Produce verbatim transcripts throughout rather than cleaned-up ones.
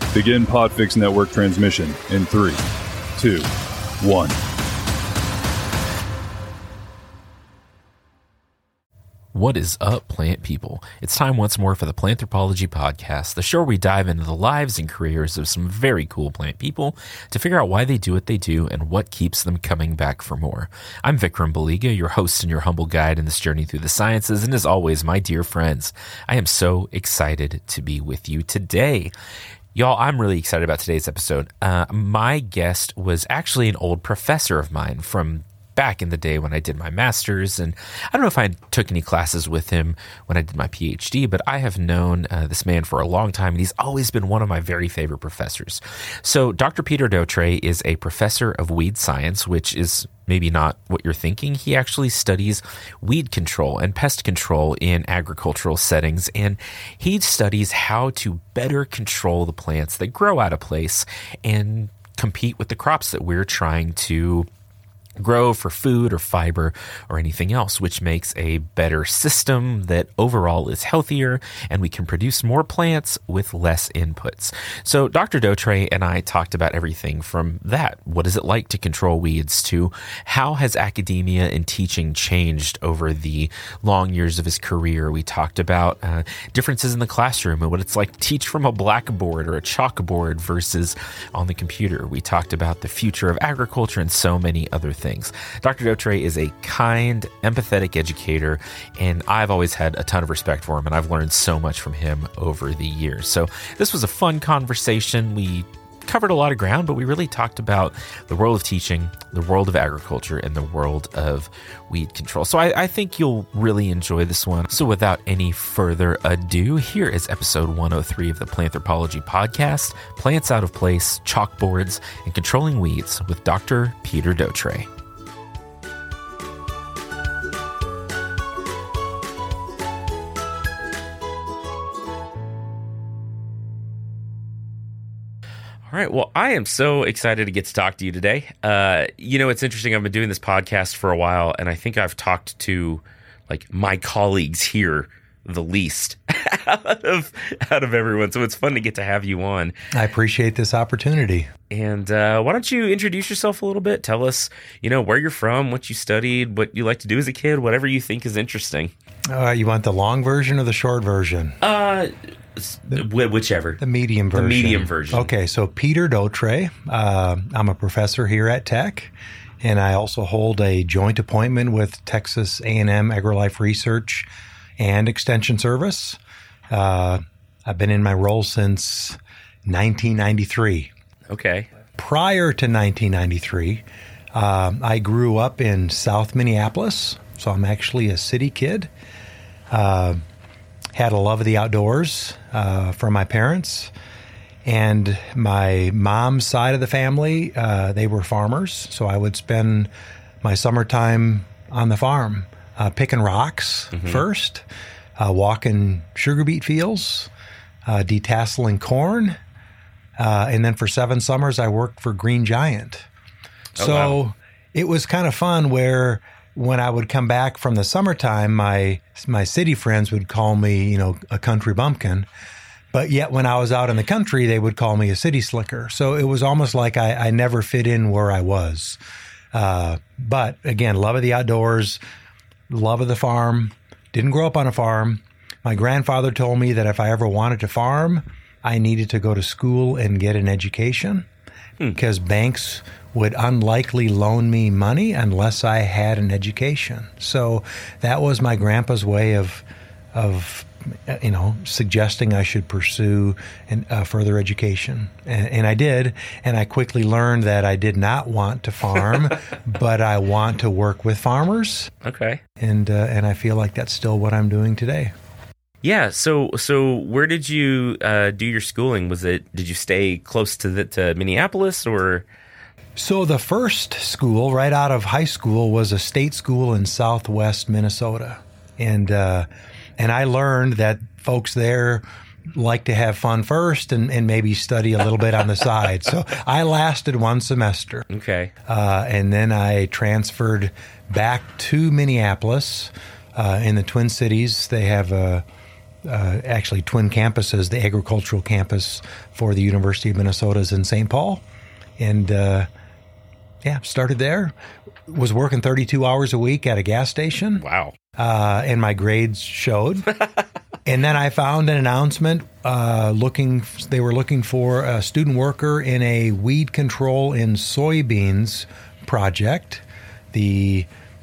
Begin Podfix Network transmission in three, two, one. What is up, plant people? It's time once more for the Planthropology Podcast, the show where we dive into the lives and careers of some very cool plant people to figure out why they do what they do and what keeps them coming back for more. I'm Vikram Baliga, your host and your humble guide in this journey through the sciences, and as always, my dear friends, I am so excited to be with you today. Y'all, I'm really excited about today's episode. Uh, my guest was actually an old professor of mine from back in the day when I did my master's, and I don't know if I took any classes with him when I did my PhD, but I have known uh, this man for a long time, and he's always been one of my very favorite professors. So Doctor Peter Dautre is a professor of weed science, which is maybe not what you're thinking. He actually studies weed control and pest control in agricultural settings, and he studies how to better control the plants that grow out of place and compete with the crops that we're trying to grow for food or fiber or anything else, which makes a better system that overall is healthier and we can produce more plants with less inputs. So Doctor Dautre and I talked about everything from that. What is it like to control weeds to how has academia and teaching changed over the long years of his career? We talked about uh, differences in the classroom and what it's like to teach from a blackboard or a chalkboard versus on the computer. We talked about the future of agriculture and so many other things. Things. Doctor Dautre is a kind, empathetic educator, and I've always had a ton of respect for him, and I've learned so much from him over the years. So this was a fun conversation. We covered a lot of ground, but we really talked about the world of teaching, the world of agriculture, and the world of weed control. So I, I think you'll really enjoy this one. So without any further ado, here is episode one oh three of the Planthropology Podcast, Plants Out of Place, Chalkboards, and Controlling Weeds with Doctor Peter Dautre. All right. Well, I am so excited to get to talk to you today. Uh, you know, it's interesting. I've been doing this podcast for a while, and I think I've talked to like my colleagues here the least out of out of everyone. So it's fun to get to have you on. I appreciate this opportunity. And uh, why don't you introduce yourself a little bit? Tell us, you know, where you're from, what you studied, what you like to do as a kid, whatever you think is interesting. Uh, you want the long version or the short version? Uh, the, whichever. The medium version. The medium version. Okay, so Peter Dautre. Uh, I'm a professor here at Tech, and I also hold a joint appointment with Texas A and M AgriLife Research and Extension Service. Uh, I've been in my role since nineteen ninety-three. Okay. Prior to nineteen ninety-three, uh, I grew up in South Minneapolis, so I'm actually a city kid. Uh, had a love of the outdoors uh, from my parents. And my mom's side of the family, uh, they were farmers, so I would spend my summertime on the farm, uh, picking rocks mm-hmm. first, uh, walking sugar beet fields, uh, detasseling corn, uh, and then for seven summers I worked for Green Giant. Oh, so wow. It was kind of fun where when I would come back from the summertime, my my city friends would call me, you know, a country bumpkin. But yet when I was out in the country, they would call me a city slicker. So it was almost like I, I never fit in where I was. Uh, but again, love of the outdoors, love of the farm. Didn't grow up on a farm. My grandfather told me that if I ever wanted to farm, I needed to go to school and get an education hmm. because banks would unlikely loan me money unless I had an education. So that was my grandpa's way of, of you know, suggesting I should pursue an, uh, further education. And, and I did. And I quickly learned that I did not want to farm, but I want to work with farmers. Okay. And, uh, and I feel like that's still what I'm doing today. Yeah. So, so where did you uh, do your schooling? Was it, did you stay close to the, to Minneapolis or? So the first school right out of high school was a state school in Southwest Minnesota. And, uh, and I learned that folks there like to have fun first and, and maybe study a little bit on the side. So I lasted one semester. Okay. Uh, and then I transferred back to Minneapolis. Uh, in the Twin Cities, they have a, uh, actually twin campuses. The agricultural campus for the University of Minnesota is in Saint Paul. And uh, yeah, started there. Was working thirty-two hours a week at a gas station. Wow. Uh, and my grades showed. And then I found an announcement uh, looking. They were looking for a student worker in a weed control in soybeans project. The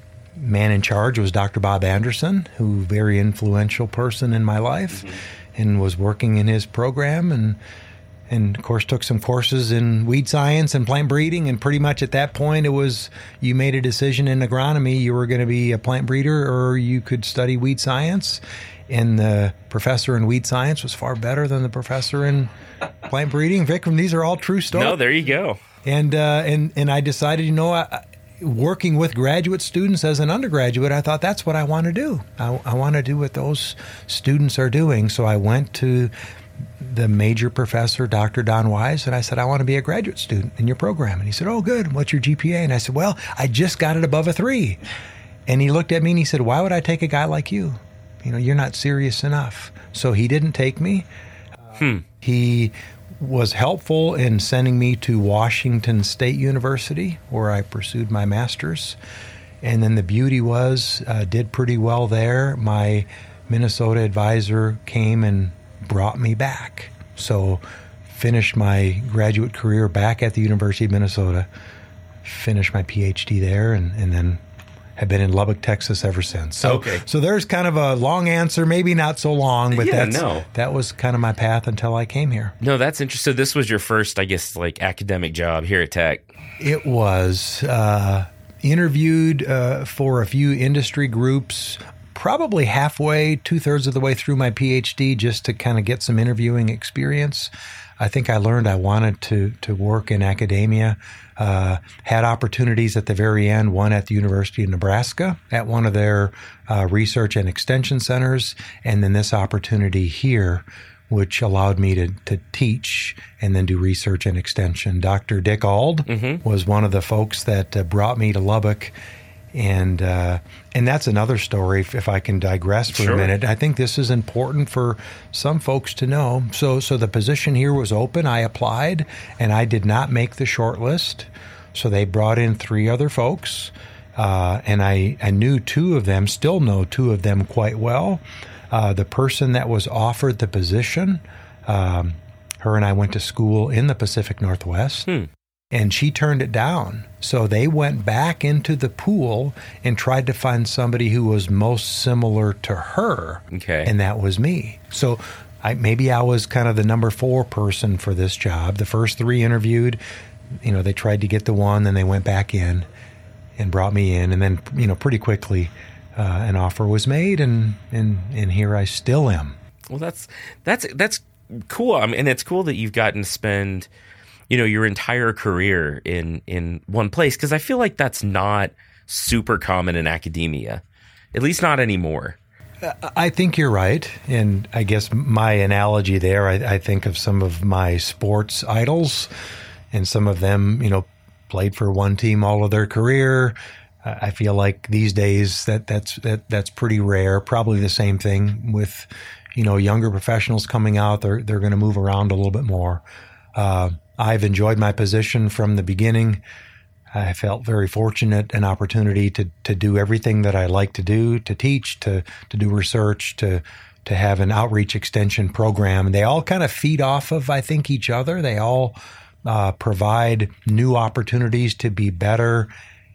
man in charge was Doctor Bob Anderson, who very influential person in my life, mm-hmm. and was working in his program, and and of course took some courses in weed science and plant breeding. And pretty much at that point, it was you made a decision in agronomy: you were going to be a plant breeder, or you could study weed science. And the professor in weed science was far better than the professor in plant breeding. Vikram, these are all true stories. No, there you go. And uh, and and I decided, you know, I, working with graduate students as an undergraduate, I thought that's what I want to do. I, I want to do what those students are doing. So I went to the major professor, Doctor Don Wise, and I said, I want to be a graduate student in your program. And he said, oh, good. What's your G P A? And I said, well, I just got it above a three. And he looked at me and he said, why would I take a guy like you? You know, you're not serious enough. So he didn't take me. Hmm. He was helpful in sending me to Washington State University, where I pursued my master's. And then the beauty was, uh, did pretty well there. My Minnesota advisor came and brought me back. So finished my graduate career back at the University of Minnesota, finished my P H D there, and, and then have been in Lubbock, Texas ever since. So, okay. so there's kind of a long answer, maybe not so long, but yeah, that's, no. that was kind of my path until I came here. No, that's interesting. So this was your first, I guess, like academic job here at Tech. It was. Uh, interviewed uh, for a few industry groups, probably halfway, two-thirds of the way through my P H D, just to kind of get some interviewing experience. I think I learned I wanted to to work in academia. Uh, had opportunities at the very end, one at the University of Nebraska at one of their uh, research and extension centers, and then this opportunity here, which allowed me to, to teach and then do research and extension. Doctor Dick Auld mm-hmm. was one of the folks that uh, brought me to Lubbock. And uh, and that's another story, if, if I can digress for sure. a minute. I think this is important for some folks to know. So so the position here was open. I applied, and I did not make the short list. So they brought in three other folks, uh, and I, I knew two of them, still know two of them quite well. Uh, the person that was offered the position, um, her and I went to school in the Pacific Northwest. Hmm. And she turned it down. So they went back into the pool and tried to find somebody who was most similar to her. Okay. And that was me. So I, maybe I was kind of the number four person for this job. The first three interviewed, you know, they tried to get the one, then they went back in and brought me in. And then, you know, pretty quickly uh, an offer was made, and, and, and here I still am. Well, that's, that's, that's cool. I mean, and it's cool that you've gotten to spend, you know, your entire career in, in one place, because I feel like that's not super common in academia, at least not anymore. I think you're right. And I guess my analogy there, I, I think of some of my sports idols, and some of them, you know, played for one team all of their career. I feel like these days that that's, that, that's pretty rare. Probably the same thing with, you know, younger professionals coming out. They're, they're going to move around a little bit more. Uh, I've enjoyed my position from the beginning. I felt very fortunate, an opportunity to, to do everything that I like to do, to teach, to, to do research, to, to have an outreach extension program. And they all kind of feed off of, I think, each other. They all uh, provide new opportunities to be better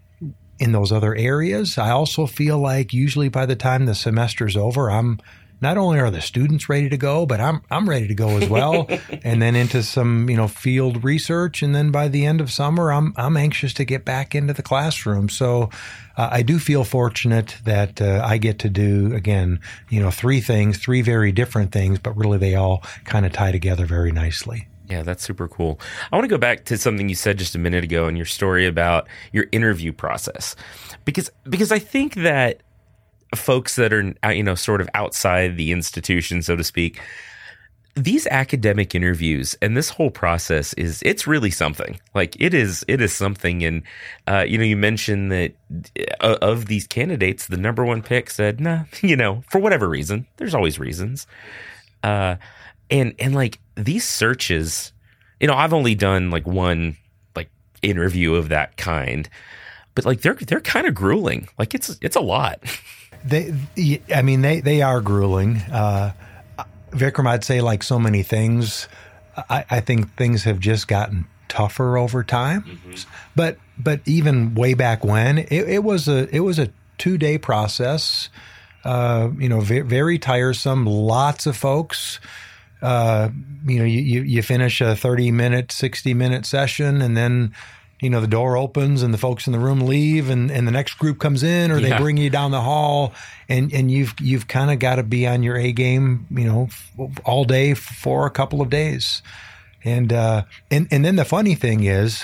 in those other areas. I also feel like usually by the time the semester's over, I'm not only are the students ready to go, but I'm I'm ready to go as well, and then into some, you know, field research, and then by the end of summer, I'm I'm anxious to get back into the classroom. So uh, I do feel fortunate that uh, I get to do, again, you know, three things, three very different things, but really they all kind of tie together very nicely. Yeah, that's super cool. I want to go back to something you said just a minute ago in your story about your interview process, because because I think that folks that are, you know, sort of outside the institution, so to speak, these academic interviews and this whole process is, it's really something. Like it is, it is something. And, uh, you know, you mentioned that uh, of these candidates, the number one pick said, nah, you know, for whatever reason, there's always reasons. Uh, and, and like these searches, you know, I've only done like one like interview of that kind, but like they're, they're kind of grueling. Like it's, it's a lot. They, I mean, they, they are grueling. Uh, Vikram, I'd say like so many things, I, I think things have just gotten tougher over time. Mm-hmm. But but even way back when, it, it was a it was a two day process. Uh, you know, very, very tiresome. Lots of folks. Uh, you know, you, you you finish a thirty minute, sixty minute session, and then you know the door opens and the folks in the room leave, and, and the next group comes in, or they yeah. bring you down the hall, and, and you've you've kind of got to be on your A game, you know, all day for a couple of days, and uh, and and then the funny thing is,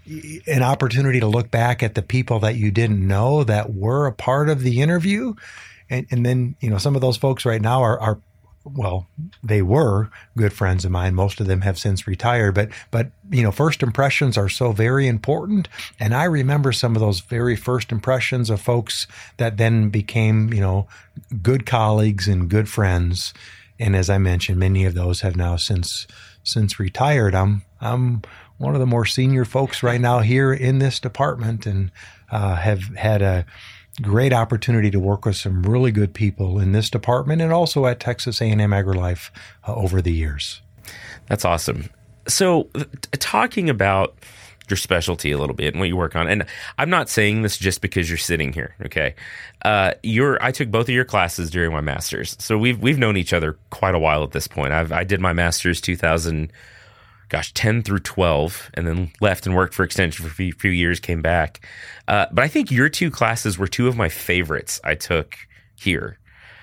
an opportunity to look back at the people that you didn't know that were a part of the interview, and and then you know some of those folks right now are are. Well, they were good friends of mine. Most of them have since retired, but, but, you know, first impressions are so very important. And I remember some of those very first impressions of folks that then became, you know, good colleagues and good friends. And as I mentioned, many of those have now since, since retired. I'm, I'm one of the more senior folks right now here in this department, and, uh, have had a great opportunity to work with some really good people in this department and also at Texas A and M AgriLife uh, over the years. That's awesome. So t- talking about your specialty a little bit and what you work on, and I'm not saying this just because you're sitting here, okay? Uh, you're, I took both of your classes during my master's, so we've we've known each other quite a while at this point. I've, I did my master's two thousand, gosh, ten through twelve, and then left and worked for Extension for a few, few years, came back. Uh, but I think your two classes were two of my favorites I took here.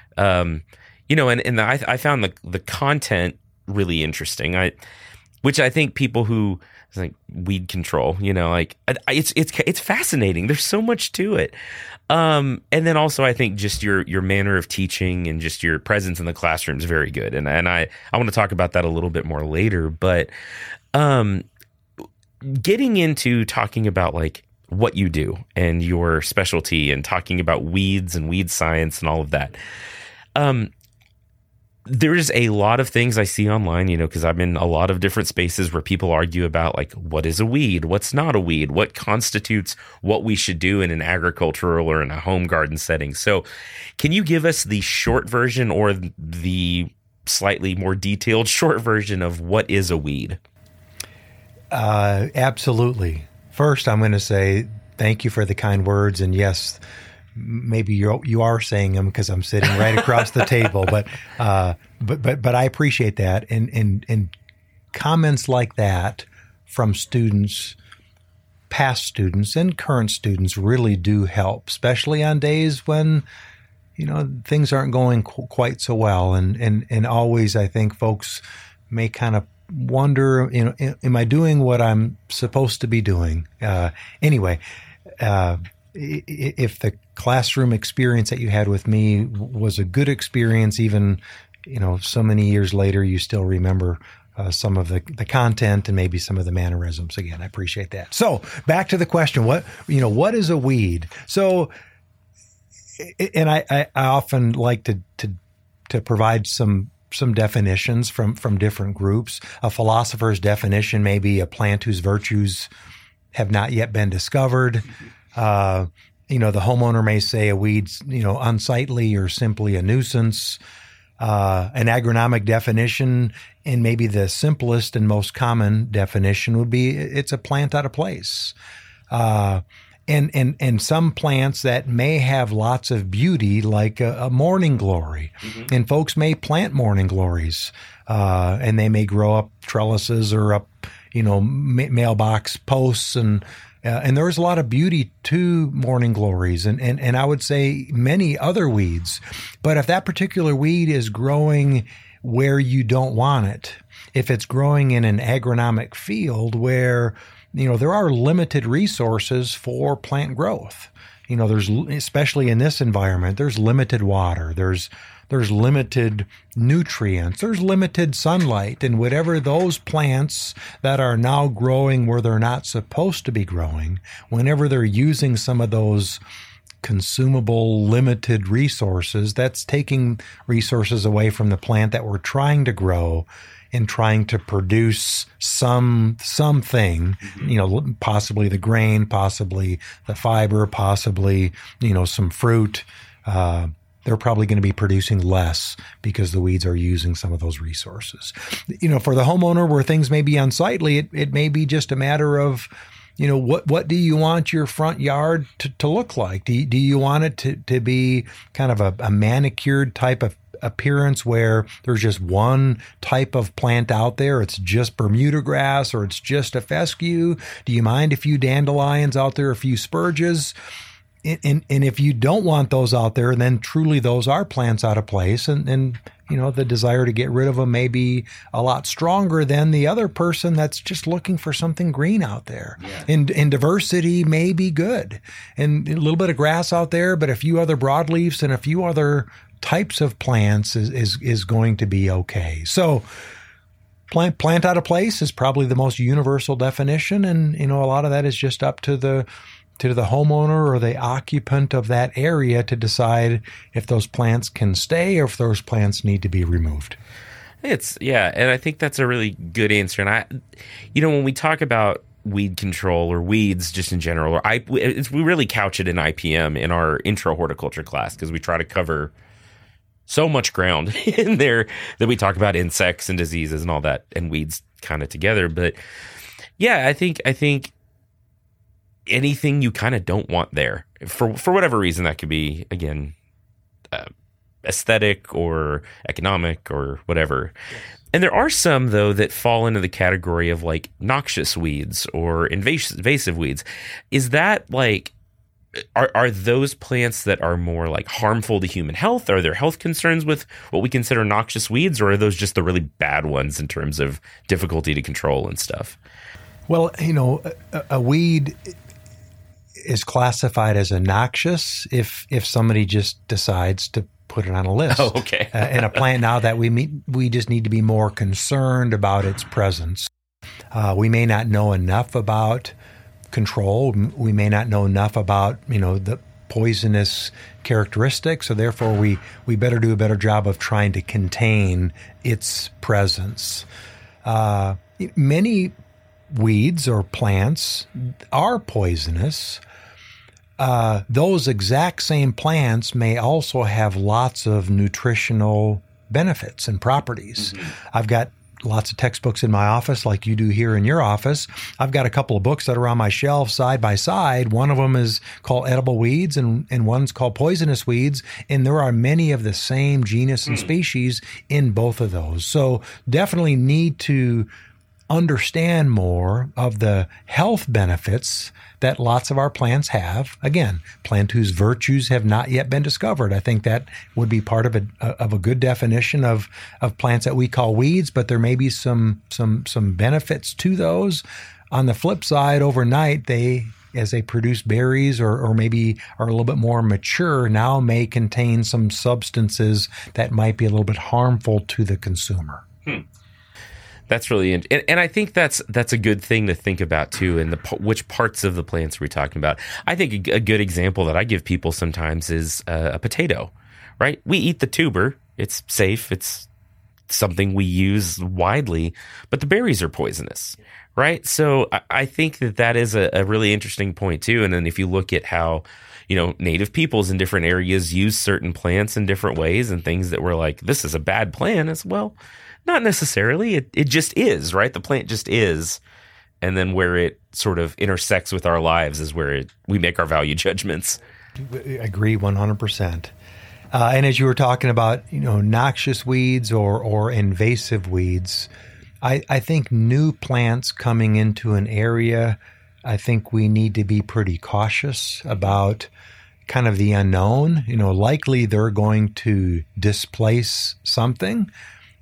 Um, you know, and, and the, I, I found the the content really interesting. I, which I think people who like weed control, you know, like it's it's it's fascinating. There's so much to it. Um, and then also I think just your your manner of teaching and just your presence in the classroom is very good. And and I I want to talk about that a little bit more later. But um, getting into talking about like what you do and your specialty and talking about weeds and weed science and all of that. Um, there's a lot of things I see online, you know, because I'm in a lot of different spaces where people argue about like, what is a weed? What's not a weed? What constitutes what we should do in an agricultural or in a home garden setting? So can you give us the short version or the slightly more detailed short version of what is a weed? Uh, absolutely. First, I'm going to say thank you for the kind words. And yes, maybe you you are saying them because I'm sitting right across the table, but uh, but but but I appreciate that. And and and comments like that from students, past students and current students, really do help, especially on days when you know things aren't going qu- quite so well. And and and always, I think folks may kind of wonder, you know, am I doing what I'm supposed to be doing? Uh, anyway, uh, if the classroom experience that you had with me was a good experience, even, you know, so many years later, you still remember uh, some of the, the content and maybe some of the mannerisms. Again, I appreciate that. So back to the question, what, you know, what is a weed? So, and I, I, I often like to, to, to provide some some definitions from, from different groups. A philosopher's definition may be a plant whose virtues have not yet been discovered. Uh, you know, the homeowner may say a weed's, you know, unsightly or simply a nuisance. Uh, an agronomic definition, and maybe the simplest and most common definition would be it's a plant out of place. Uh, And, and and some plants that may have lots of beauty, like a, a morning glory. Mm-hmm. And folks may plant morning glories, uh, and they may grow up trellises or up, you know, ma- mailbox posts. And uh, and there's a lot of beauty to morning glories and, and, and I would say many other weeds. But if that particular weed is growing where you don't want it, if it's growing in an agronomic field where you know, there are limited resources for plant growth. you know, there's, especially in this environment, there's limited water. There's, there's limited nutrients. There's limited sunlight, and whatever those plants that are now growing where they're not supposed to be growing, whenever they're using some of those consumable limited resources, that's taking resources away from the plant that we're trying to grow and trying to produce some something, you know, possibly the grain, possibly the fiber, possibly, you know, some fruit. Uh, they're probably going to be producing less because the weeds are using some of those resources. You know, for the homeowner where things may be unsightly, it, it may be just a matter of, you know, what, what do you want your front yard to, to look like? Do you, do you want it to, to be kind of a, a manicured type of appearance where there's just one type of plant out there? It's just Bermuda grass or it's just a fescue. Do you mind a few dandelions out there, a few spurges? And, and, and if you don't want those out there, then truly those are plants out of place. And, and, you know, the desire to get rid of them may be a lot stronger than the other person that's just looking for something green out there. Yeah. And, and diversity may be good. And a little bit of grass out there, but a few other broadleafs and a few other types of plants is, is, is going to be okay. So plant, plant out of place is probably the most universal definition. And, you know, a lot of that is just up to the, to the homeowner or the occupant of that area to decide if those plants can stay or if those plants need to be removed. It's, yeah, and I think that's a really good answer. And I, you know, when we talk about weed control or weeds just in general, or I, it's, we really couch it in I P M in our intro horticulture class because we try to cover so much ground in there that we talk about insects and diseases and all that and weeds kind of together. But yeah, I think, I think, anything you kind of don't want there for for whatever reason. That could be, again, uh, aesthetic or economic or whatever. Yes. And there are some, though, that fall into the category of like noxious weeds or invasive, invasive weeds. Is that like, are are those plants that are more like harmful to human health? Are there health concerns with what we consider noxious weeds, or are those just the really bad ones in terms of difficulty to control and stuff? Well, you know, a, a weed is classified as a noxious if if somebody just decides to put it on a list. Oh, okay. uh, and a plant now that we meet, we just need to be more concerned about its presence. Uh, we may not know enough about control. We may not know enough about, you know, the poisonous characteristics. So therefore, we we better do a better job of trying to contain its presence. Uh, many weeds or plants are poisonous. Uh, those exact same plants may also have lots of nutritional benefits and properties. Mm-hmm. I've got lots of textbooks in my office like you do here in your office. I've got a couple of books that are on my shelf side by side. One of them is called Edible Weeds and, and one's called Poisonous Weeds. And there are many of the same genus and species in both of those. So definitely need to understand more of the health benefits that lots of our plants have. Again, plant whose virtues have not yet been discovered. I think that would be part of a of a good definition of of plants that we call weeds, but there may be some some some benefits to those. On the flip side, overnight they as they produce berries or, or maybe are a little bit more mature, now may contain some substances that might be a little bit harmful to the consumer. Hmm. That's really, and, and I think that's that's a good thing to think about too. And the which parts of the plants we're talking about. I think a, a good example that I give people sometimes is uh, a potato. Right? We eat the tuber; it's safe. It's something we use widely, but the berries are poisonous. Right? So I, I think that that is a, a really interesting point too. And then if you look at how, you know, native peoples in different areas use certain plants in different ways and things that were like, this is a bad plant as well. Not necessarily. It it just is, right? The plant just is. And then where it sort of intersects with our lives is where it, we make our value judgments. I agree one hundred percent. Uh, and as you were talking about, you know, noxious weeds or, or invasive weeds, I, I think new plants coming into an area, I think we need to be pretty cautious about kind of the unknown. You know, likely they're going to displace something.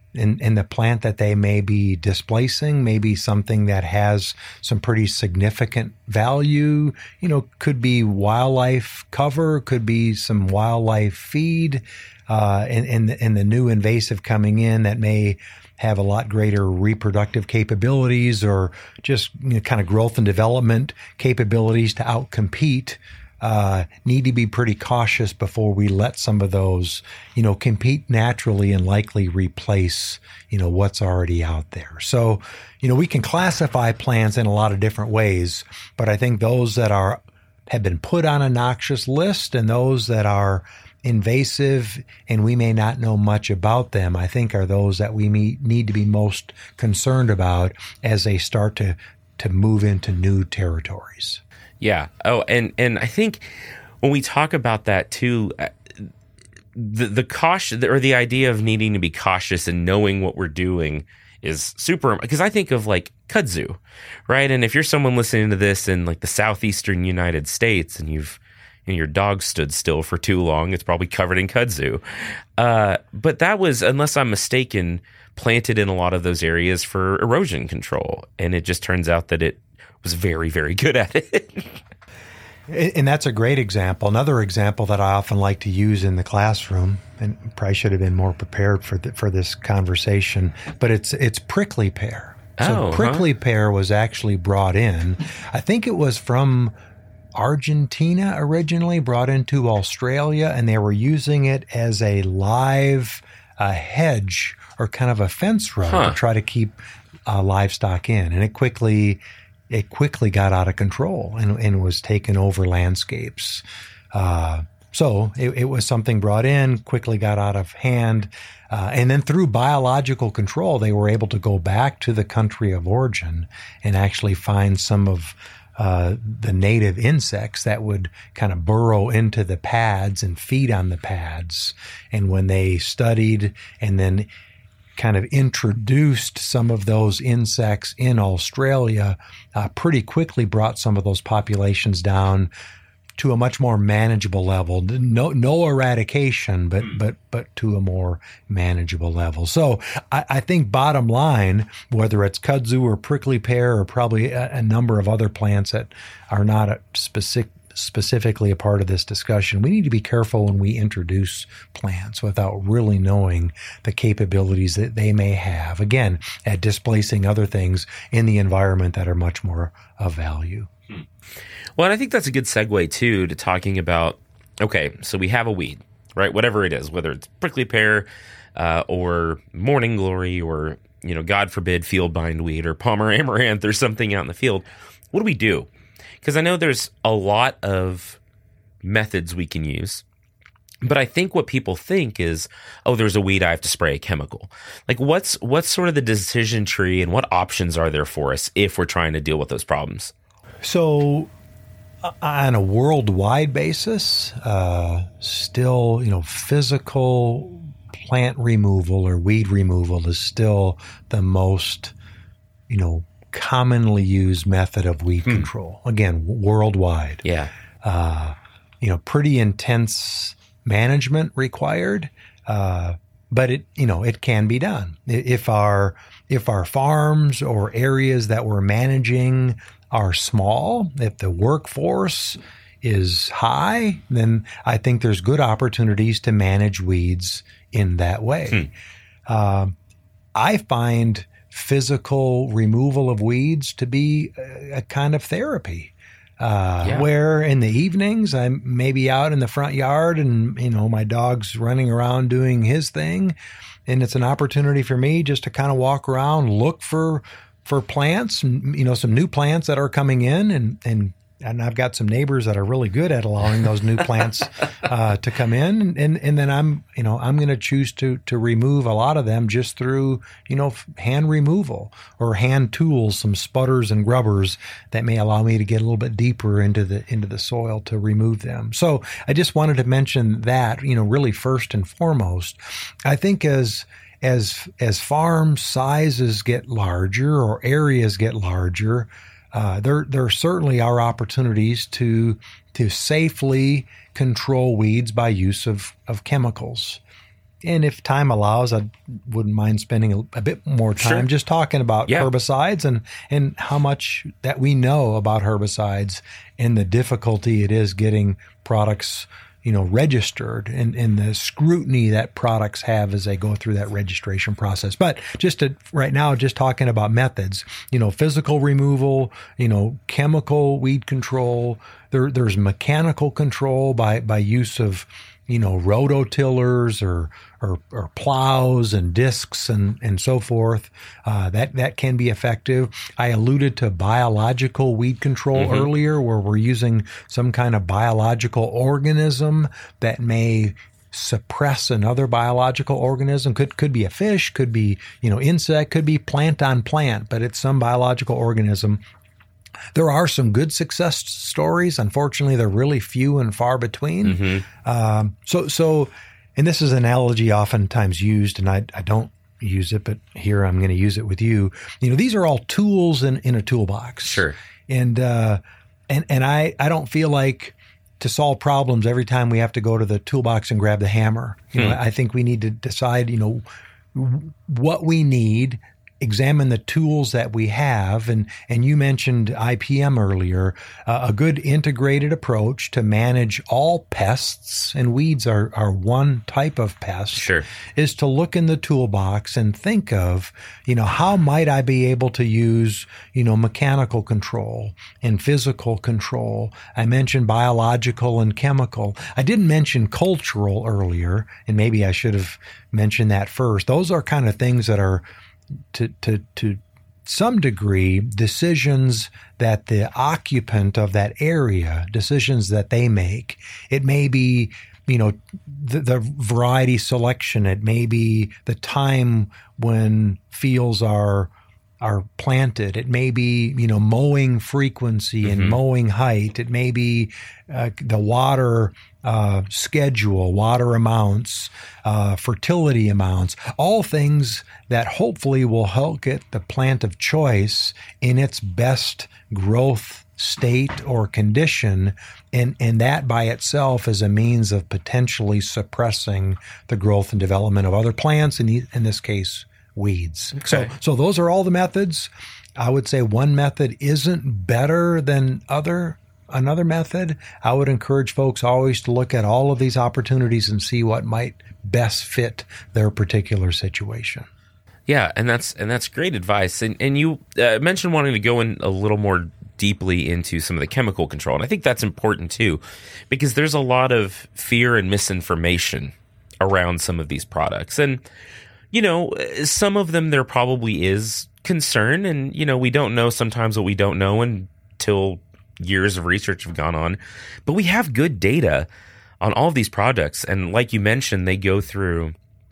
in, in the plant that they may be displacing, maybe something that has some pretty significant value, you know, could be wildlife cover, could be some wildlife feed, uh, and, and, and the new invasive coming in that may have a lot greater reproductive capabilities or just, you know, kind of growth and development capabilities to outcompete. Uh, need to be pretty cautious before we let some of those, you know, compete naturally and likely replace, you know, what's already out there. So, you know, we can classify plants in a lot of different ways, but I think those that are have been put on a noxious list and those that are invasive and we may not know much about them, I think are those that we need to be most concerned about as they start to to move into new territories. Yeah. Oh, and, and I think when we talk about that too, the the caution or the idea of needing to be cautious and knowing what we're doing is super, because I think of like kudzu, right? And if you're someone listening to this in like the southeastern United States and you've and your dog stood still for too long, it's probably covered in kudzu. Uh, but that was, unless I'm mistaken, planted in a lot of those areas for erosion control. And it just turns out that it was very, very good at it. And that's a great example. Another example that I often like to use in the classroom, and probably should have been more prepared for the, for this conversation, but it's it's prickly pear. So oh, prickly huh? pear was actually brought in. I think it was from Argentina originally, brought into Australia, and they were using it as a live uh, hedge or kind of a fence row huh. to try to keep uh, livestock in. And it quickly... it quickly got out of control and, and was taken over landscapes. Uh, so it, it was something brought in, quickly got out of hand. Uh, and then through biological control, they were able to go back to the country of origin and actually find some of uh, the native insects that would kind of burrow into the pads and feed on the pads. And when they studied and then kind of introduced some of those insects in Australia, uh, pretty quickly brought some of those populations down to a much more manageable level. No, no eradication, but but but to a more manageable level. So I, I think bottom line, whether it's kudzu or prickly pear or probably a, a number of other plants that are not a specific specifically a part of this discussion, we need to be careful when we introduce plants without really knowing the capabilities that they may have, again, at displacing other things in the environment that are much more of value. Well, and I think that's a good segue, too, to talking about, okay, so we have a weed, right? Whatever it is, whether it's prickly pear uh, or morning glory or, you know, God forbid, field bindweed or Palmer amaranth or something out in the field. What do we do? Because I know there's a lot of methods we can use, but I think what people think is, oh, there's a weed, I have to spray a chemical. Like, what's what's sort of the decision tree and what options are there for us if we're trying to deal with those problems? So uh, on a worldwide basis, uh, still, you know, physical plant removal or weed removal is still the most, you know, commonly used method of weed hmm. control. Again, worldwide. Yeah. Uh, you know, pretty intense management required, uh, but it, you know, it can be done. If our if our farms or areas that we're managing are small, if the workforce is high, then I think there's good opportunities to manage weeds in that way. Hmm. Uh, I find physical removal of weeds to be a, a kind of therapy, uh, yeah. where in the evenings I'm maybe out in the front yard and, you know, my dog's running around doing his thing. And it's an opportunity for me just to kind of walk around, look for, for plants, and, you know, some new plants that are coming in and, and, and I've got some neighbors that are really good at allowing those new plants uh, to come in. And, and then I'm, you know, I'm going to choose to, to remove a lot of them just through, you know, hand removal or hand tools, some sputters and grubbers that may allow me to get a little bit deeper into the, into the soil to remove them. So I just wanted to mention that, you know, really first and foremost. I think as, as, as farm sizes get larger or areas get larger, Uh, there, there certainly are opportunities to to safely control weeds by use of, of chemicals. and if time allows, I wouldn't mind spending a, a bit more time Sure. just talking about Yeah. herbicides and, and how much that we know about herbicides and the difficulty it is getting products, you know, registered and, and the scrutiny that products have as they go through that registration process. But just to, right now, just talking about methods, you know, physical removal, you know, chemical weed control, there, there's mechanical control by, by use of, you know, rototillers or, or, or plows and discs and, and so forth. Uh, that, that can be effective. I alluded to biological weed control Mm-hmm. earlier, where we're using some kind of biological organism that may suppress another biological organism. Could, could be a fish, could be, you know, insect, could be plant on plant, but it's some biological organism. There are some good success stories. Unfortunately, they're really few and far between. Mm-hmm. Um, so, so, and this is an analogy oftentimes used, and I, I don't use it, but here I'm going to use it with you. You know, these are all tools in, in a toolbox. Sure. And, uh, and, and I, I don't feel like to solve problems every time we have to go to the toolbox and grab the hammer. You know, Hmm. I think we need to decide, you know, what we need, examine the tools that we have. And, and you mentioned I P M earlier, uh, a good integrated approach to manage all pests, and weeds are, are one type of pest, Sure. is to look in the toolbox and think of, you know, how might I be able to use, you know, mechanical control and physical control. I mentioned biological and chemical. I didn't mention cultural earlier, and maybe I should have mentioned that first. Those are kind of things that are, to to to some degree, decisions that the occupant of that area, decisions that they make. It may be, you know, the, the variety selection. It may be the time when fields are are planted. It may be, you know, mowing frequency and Mhm. mowing height. It may be uh, the water uh, schedule, water amounts, uh, fertility amounts, all things that hopefully will help get the plant of choice in its best growth state or condition. And, and that by itself is a means of potentially suppressing the growth and development of other plants, in, the, in this case, weeds. So, Okay. so those are all the methods. I would say one method isn't better than other another method. I would encourage folks always to look at all of these opportunities and see what might best fit their particular situation. Yeah, and that's and that's great advice. And and you uh, mentioned wanting to go in a little more deeply into some of the chemical control, and I think that's important too, because there's a lot of fear and misinformation around some of these products. And you know, some of them there probably is concern, and you know, we don't know sometimes what we don't know until years of research have gone on. But we have good data on all of these products, and like you mentioned, they go through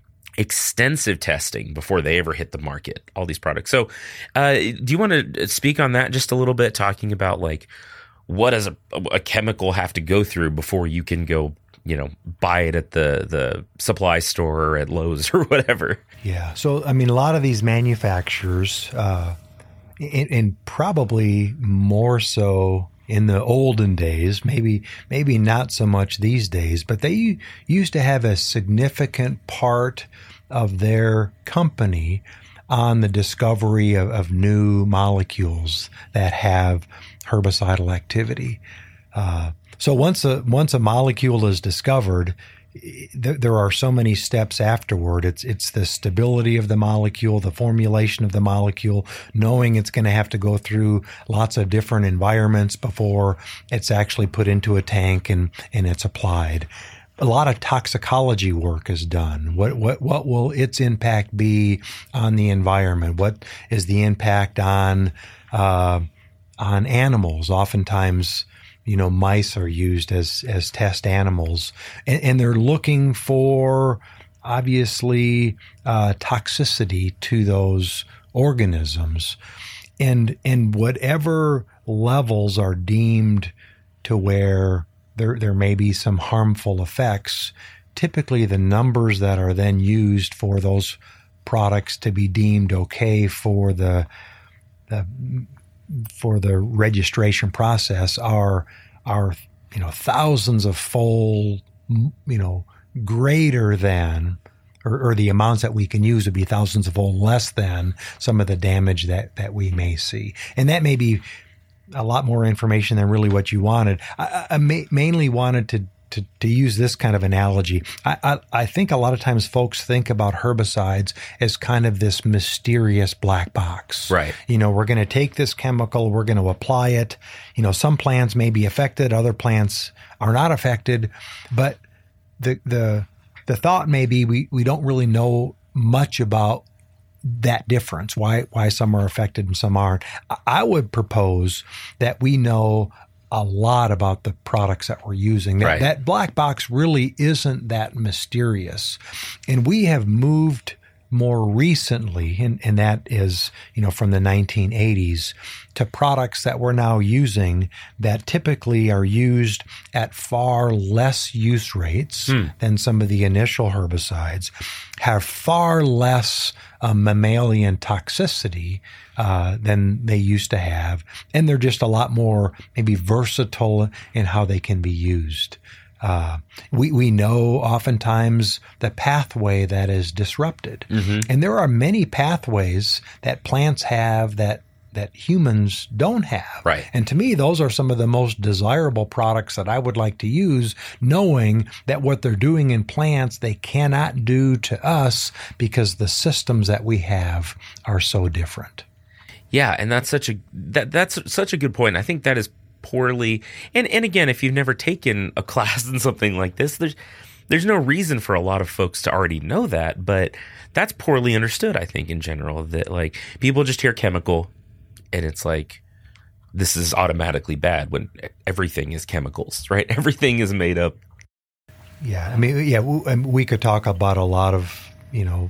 extensive testing before they ever hit the market, all these products. So uh, do you want to speak on that just a little bit, talking about like what does a, a chemical have to go through before you can go, you know, buy it at the, the supply store or at Lowe's or whatever? Yeah. So, I mean, a lot of these manufacturers, uh, and, and probably more so in the olden days, maybe maybe not so much these days, but they used to have a significant part of their company on the discovery of, of new molecules that have herbicidal activity. Uh, so once a once a molecule is discovered, th- there are so many steps afterward. It's it's the stability of the molecule, the formulation of the molecule, knowing it's going to have to go through lots of different environments before it's actually put into a tank and, and it's applied. A lot of toxicology work is done. What what what will its impact be on the environment? What is the impact on uh, on animals? Oftentimes, you know, mice are used as as test animals, and, and they're looking for obviously uh, toxicity to those organisms, and and whatever levels are deemed to where there there may be some harmful effects. Typically, the numbers that are then used for those products to be deemed okay for the the for the registration process are are you know thousands of fold, you know, greater than or, or the amounts that we can use would be thousands of fold less than some of the damage that, that we may see. And that may be a lot more information than really what you wanted. I, I ma- mainly wanted to To, to use this kind of analogy. I, I, I think a lot of times folks think about herbicides as kind of this mysterious black box. Right. You know, we're going to take this chemical, we're going to apply it. You know, some plants may be affected, other plants are not affected. But the the the thought may be we, we don't really know much about that difference, why why some are affected and some aren't. I would propose that we know a lot about the products that we're using. That, right. that black box really isn't that mysterious. And we have moved more recently, and, and that is, you know, from the nineteen eighties, to products that we're now using that typically are used at far less use rates hmm. than some of the initial herbicides, have far less uh, mammalian toxicity uh, than they used to have, and they're just a lot more maybe versatile in how they can be used. Uh, we, we know oftentimes the pathway that is disrupted. Mm-hmm. And there are many pathways that plants have that that humans don't have. Right. And to me, those are some of the most desirable products that I would like to use, knowing that what they're doing in plants, they cannot do to us because the systems that we have are so different. Yeah, and that's such a that that's such a good point. I think that is poorly, and and again, if you've never taken a class in something like this, there's there's no reason for a lot of folks to already know that, but that's poorly understood, I think, in general, that like people just hear chemical and it's like this is automatically bad when everything is chemicals, right? Everything is made up. Yeah, I mean, yeah, we could talk about a lot of, you know,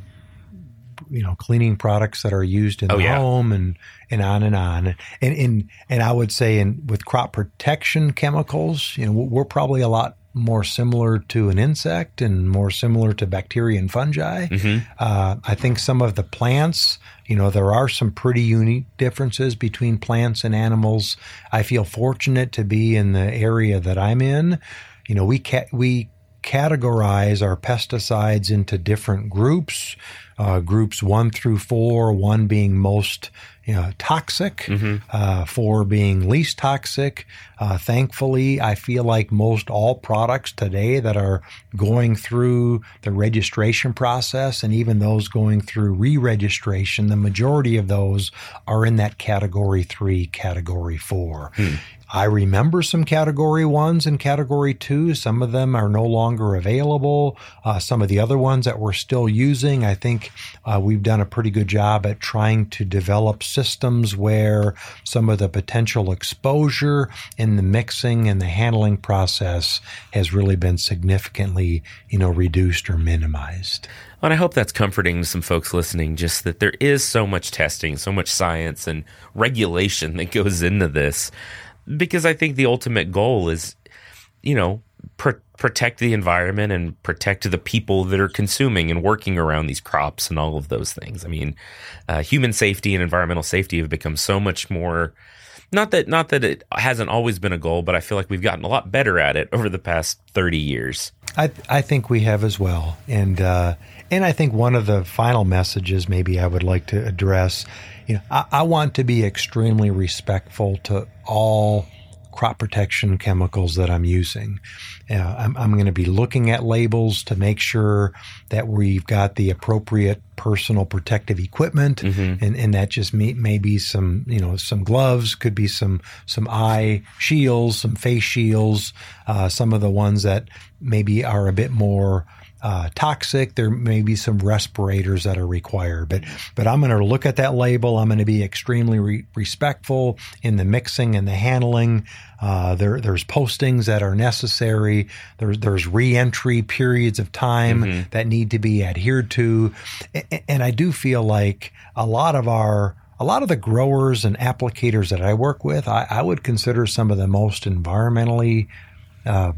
you know, cleaning products that are used in oh, the yeah. home and, and on and on. And, and, and I would say in with crop protection chemicals, you know, we're probably a lot more similar to an insect and more similar to bacteria and fungi. Mm-hmm. Uh, I think some of the plants, you know, there are some pretty unique differences between plants and animals. I feel fortunate to be in the area that I'm in. You know, we ca- we categorize our pesticides into different groups, uh, groups one through four, one being most you know, toxic, mm-hmm. uh, four being least toxic. Uh, thankfully, I feel like most all products today that are going through the registration process and even those going through re-registration, the majority of those are in that category three, category four. Hmm. I remember some category ones and category twos. Some of them are no longer available. Uh, some of the other ones that we're still using, I think uh, we've done a pretty good job at trying to develop systems where some of the potential exposure in the mixing and the handling process has really been significantly, you know, reduced or minimized. And I hope that's comforting to some folks listening, just that there is so much testing, so much science and regulation that goes into this. Because I think the ultimate goal is, you know, pr- protect the environment and protect the people that are consuming and working around these crops and all of those things. I mean, uh, human safety and environmental safety have become so much more, not that not that it hasn't always been a goal, but I feel like we've gotten a lot better at it over the past thirty years. I I think we have as well. And uh, and I think one of the final messages maybe I would like to address, you know, I, I want to be extremely respectful to all crop protection chemicals that I'm using. Uh, I'm, I'm going to be looking at labels to make sure that we've got the appropriate personal protective equipment, mm-hmm. and, and that just may, may be some, you know, some gloves, could be some some eye shields, some face shields, uh, some of the ones that maybe are a bit more Uh, toxic. There may be some respirators that are required, but but I'm going to look at that label. I'm going to be extremely re- respectful in the mixing and the handling. Uh, there there's postings that are necessary. There's there's re-entry periods of time mm-hmm. that need to be adhered to, and, and I do feel like a lot of our a lot of the growers and applicators that I work with, I, I would consider some of the most environmentally uh,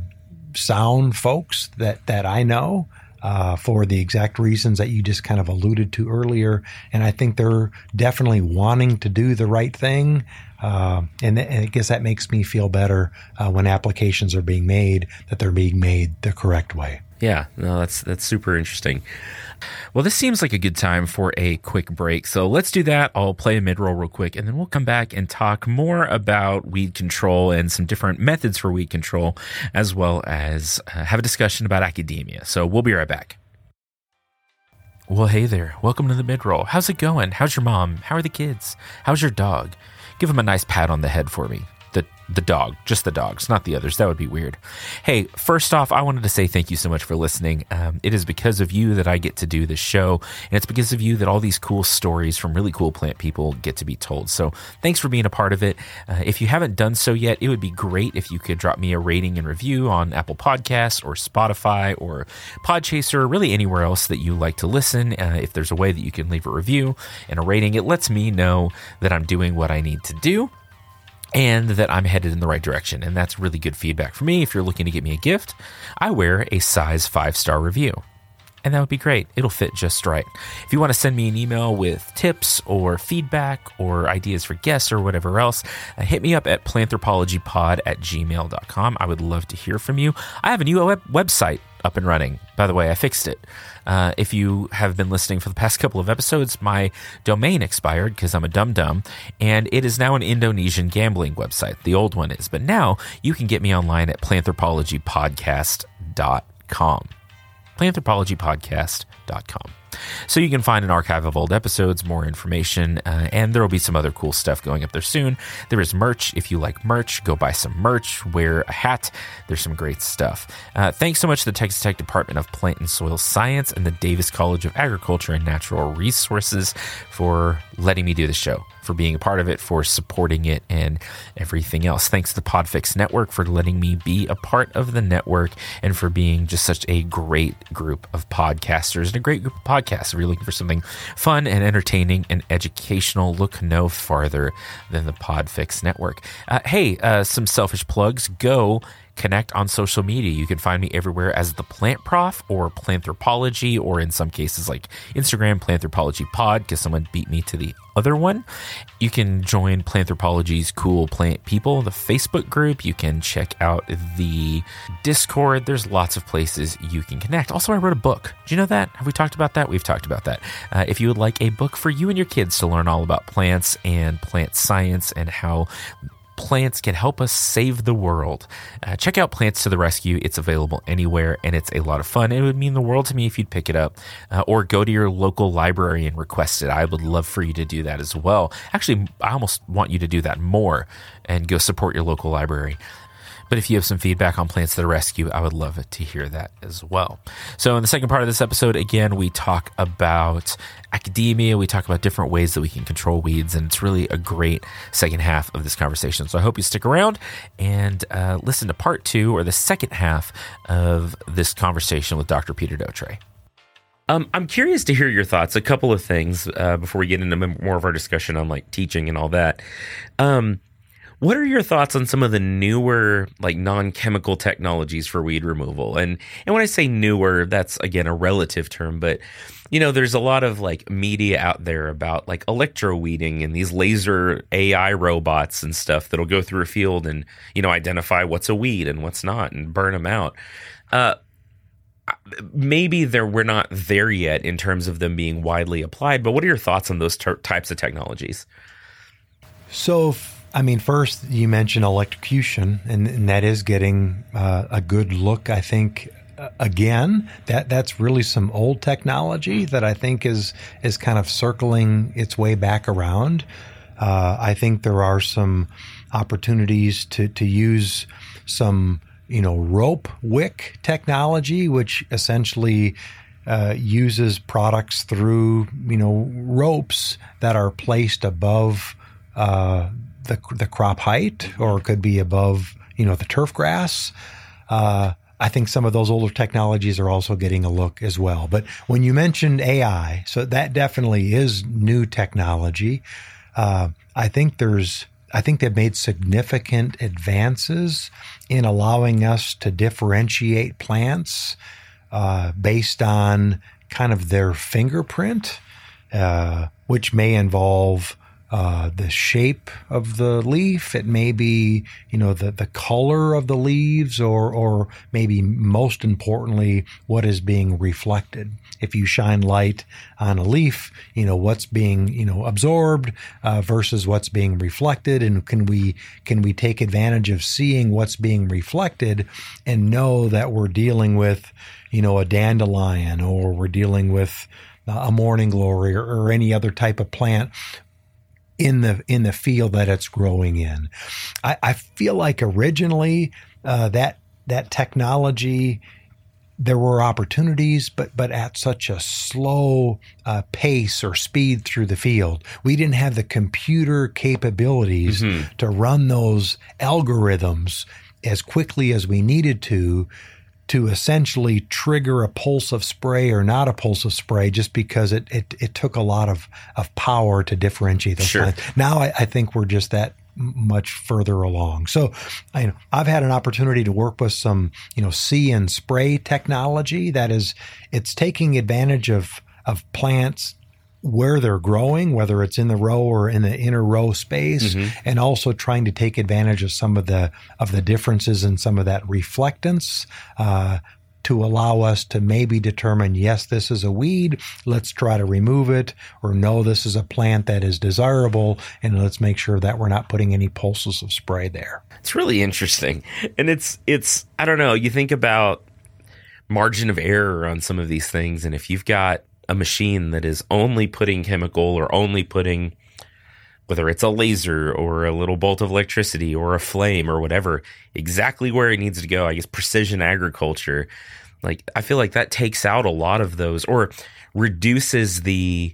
sound folks that, that I know uh, for the exact reasons that you just kind of alluded to earlier. And I think they're definitely wanting to do the right thing. Uh, and, th- and I guess that makes me feel better uh, when applications are being made, that they're being made the correct way. Yeah, no, that's that's super interesting. Well, this seems like a good time for a quick break. So let's do that. I'll play a mid-roll real quick, and then we'll come back and talk more about weed control and some different methods for weed control, as well as uh, have a discussion about academia. So we'll be right back. Well, hey there. Welcome to the mid-roll. How's it going? How's your mom? How are the kids? How's your dog? Give him a nice pat on the head for me. The the dog, just the dogs, not the others. That would be weird. Hey, first off, I wanted to say thank you so much for listening. Um, it is because of you that I get to do this show, and it's because of you that all these cool stories from really cool plant people get to be told. So thanks for being a part of it. Uh, if you haven't done so yet, it would be great if you could drop me a rating and review on Apple Podcasts or Spotify or Podchaser, or really anywhere else that you like to listen. Uh, if there's a way that you can leave a review and a rating, it lets me know that I'm doing what I need to do and that I'm headed in the right direction. And that's really good feedback for me. If you're looking to get me a gift, I wear a size five-star review. And that would be great. It'll fit just right. If you want to send me an email with tips or feedback or ideas for guests or whatever else, uh, hit me up at planthropologypod at gmail dot com. I would love to hear from you. I have a new web- website up and running. By the way, I fixed it. Uh, if you have been listening for the past couple of episodes, my domain expired because I'm a dum-dum, and it is now an Indonesian gambling website. The old one is. But now you can get me online at planthropologypodcast dot com. planthropologypodcast dot com. So you can find an archive of old episodes, more information, uh, and there will be some other cool stuff going up there soon. There is merch. If you like merch, go buy some merch, wear a hat. There's some great stuff. Uh, thanks so much to the Texas Tech Department of Plant and Soil Science and the Davis College of Agriculture and Natural Resources for letting me do the show, for being a part of it, for supporting it, and everything else. Thanks to the Podfix Network for letting me be a part of the network and for being just such a great group of podcasters and a great group of podcasts. If you're looking for something fun and entertaining and educational, look no farther than the Podfix Network. Uh, hey, uh, some selfish plugs. Go connect on social media. You can find me everywhere as the Plant Prof or Planthropology, or in some cases like Instagram, Planthropology Pod, because someone beat me to the other one. You can join Planthropology's Cool Plant People, the Facebook group. You can check out the Discord. There's lots of places you can connect. Also, I wrote a book. Do you know that? Have we talked about that? We've talked about that. Uh, if you would like a book for you and your kids to learn all about plants and plant science and how plants can help us save the world, Uh, check out Plants to the Rescue. It's available anywhere, and it's a lot of fun. It would mean the world to me if you'd pick it up, uh, or go to your local library and request it. I would love for you to do that as well. Actually, I almost want you to do that more and go support your local library. But if you have some feedback on Plants to the Rescue, I would love it to hear that as well. So in the second part of this episode, again, we talk about academia. We talk about different ways that we can control weeds, and it's really a great second half of this conversation. So I hope you stick around and uh, listen to part two, or the second half of this conversation with Doctor Peter Dautre. Um, I'm curious to hear your thoughts. A couple of things uh, before we get into more of our discussion on like teaching and all that. Um, What are your thoughts on some of the newer, like non-chemical technologies for weed removal? And and when I say newer, that's again a relative term, but you know, there's a lot of like media out there about like electro weeding and these laser A I robots and stuff that'll go through a field and, you know, identify what's a weed and what's not and burn them out. Uh, maybe there we're not there yet in terms of them being widely applied, but what are your thoughts on those ter- types of technologies? So, I mean, first you mentioned electrocution, and, and that is getting uh, a good look, I think. Uh, again, that that's really some old technology that I think is is kind of circling its way back around. Uh, I think there are some opportunities to to use some, you know, rope wick technology, which essentially uh, uses products through, you know, ropes that are placed above uh, the the crop height, or it could be above, you know, the turf grass. Uh, I think some of those older technologies are also getting a look as well. But when you mentioned A I, so that definitely is new technology. Uh, I think there's, I think they've made significant advances in allowing us to differentiate plants uh, based on kind of their fingerprint, uh, which may involve uh, the shape of the leaf. It may be, you know, the, the color of the leaves, or, or maybe most importantly, what is being reflected. If you shine light on a leaf, you know, what's being, you know, absorbed uh, versus what's being reflected. And can we, can we take advantage of seeing what's being reflected and know that we're dealing with, you know, a dandelion, or we're dealing with a morning glory, or, or any other type of plant in the in the field that it's growing in. I, I feel like originally uh, that that technology, there were opportunities, but but at such a slow uh, pace or speed through the field. We didn't have the computer capabilities mm-hmm. to run those algorithms as quickly as we needed to, to essentially trigger a pulse of spray or not a pulse of spray, just because it it, it took a lot of, of power to differentiate those sure. plants. Now I, I think we're just that much further along. So I, you know, I've had an opportunity to work with some, you know, see and spray technology that is, it's taking advantage of, of plants where they're growing, whether it's in the row or in the inner row space, mm-hmm. and also trying to take advantage of some of the of the differences in some of that reflectance uh, to allow us to maybe determine, yes, this is a weed, let's try to remove it, or no, this is a plant that is desirable, and let's make sure that we're not putting any pulses of spray there. It's really interesting. And it's, it's I don't know, you think about margin of error on some of these things, and if you've got a machine that is only putting chemical or only putting, whether it's a laser or a little bolt of electricity or a flame or whatever, exactly where it needs to go. I guess precision agriculture, like I feel like that takes out a lot of those, or reduces the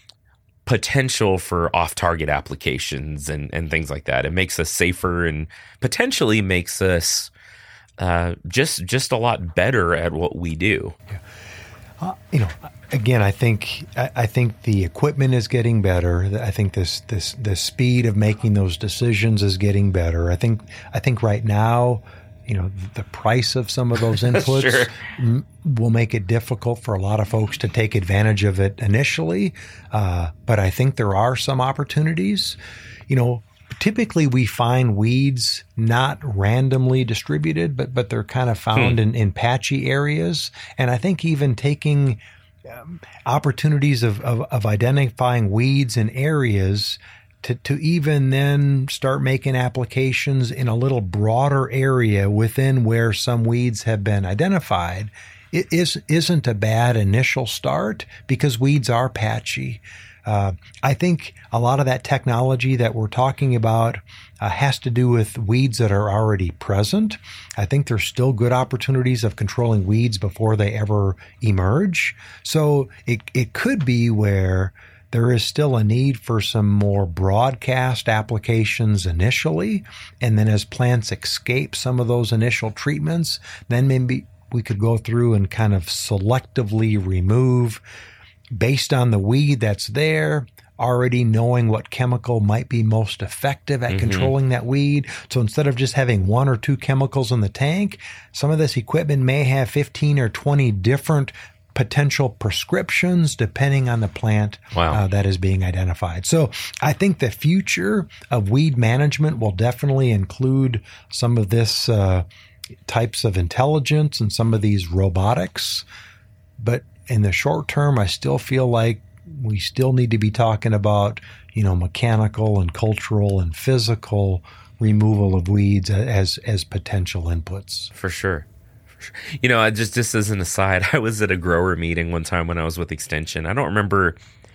potential for off-target applications and, and things like that. It makes us safer and potentially makes us uh, just just a lot better at what we do. Yeah. Uh, you know, again, I think I, I think the equipment is getting better. I think this this the speed of making those decisions is getting better. I think I think right now, you know, the price of some of those inputs sure. m- will make it difficult for a lot of folks to take advantage of it initially. Uh, but I think there are some opportunities. You know, typically we find weeds not randomly distributed, but but they're kind of found hmm. in, in patchy areas. And I think even taking um, opportunities of, of, of identifying weeds in areas to, to even then start making applications in a little broader area within where some weeds have been identified, it is, isn't a bad initial start, because weeds are patchy. Uh, I think a lot of that technology that we're talking about uh, has to do with weeds that are already present. I think there's still good opportunities of controlling weeds before they ever emerge. So it it could be where there is still a need for some more broadcast applications initially, and then as plants escape some of those initial treatments, then maybe we could go through and kind of selectively remove based on the weed that's there, already knowing what chemical might be most effective at mm-hmm. controlling that weed. So instead of just having one or two chemicals in the tank, some of this equipment may have fifteen or twenty different potential prescriptions depending on the plant wow. uh, that is being identified. So I think the future of weed management will definitely include some of this uh, types of intelligence and some of these robotics. But in the short term, I still feel like we still need to be talking about, you know, mechanical and cultural and physical removal of weeds as as potential inputs. For sure. For sure. You know, I just just as an aside, I was at a grower meeting one time when I was with Extension. I don't remember.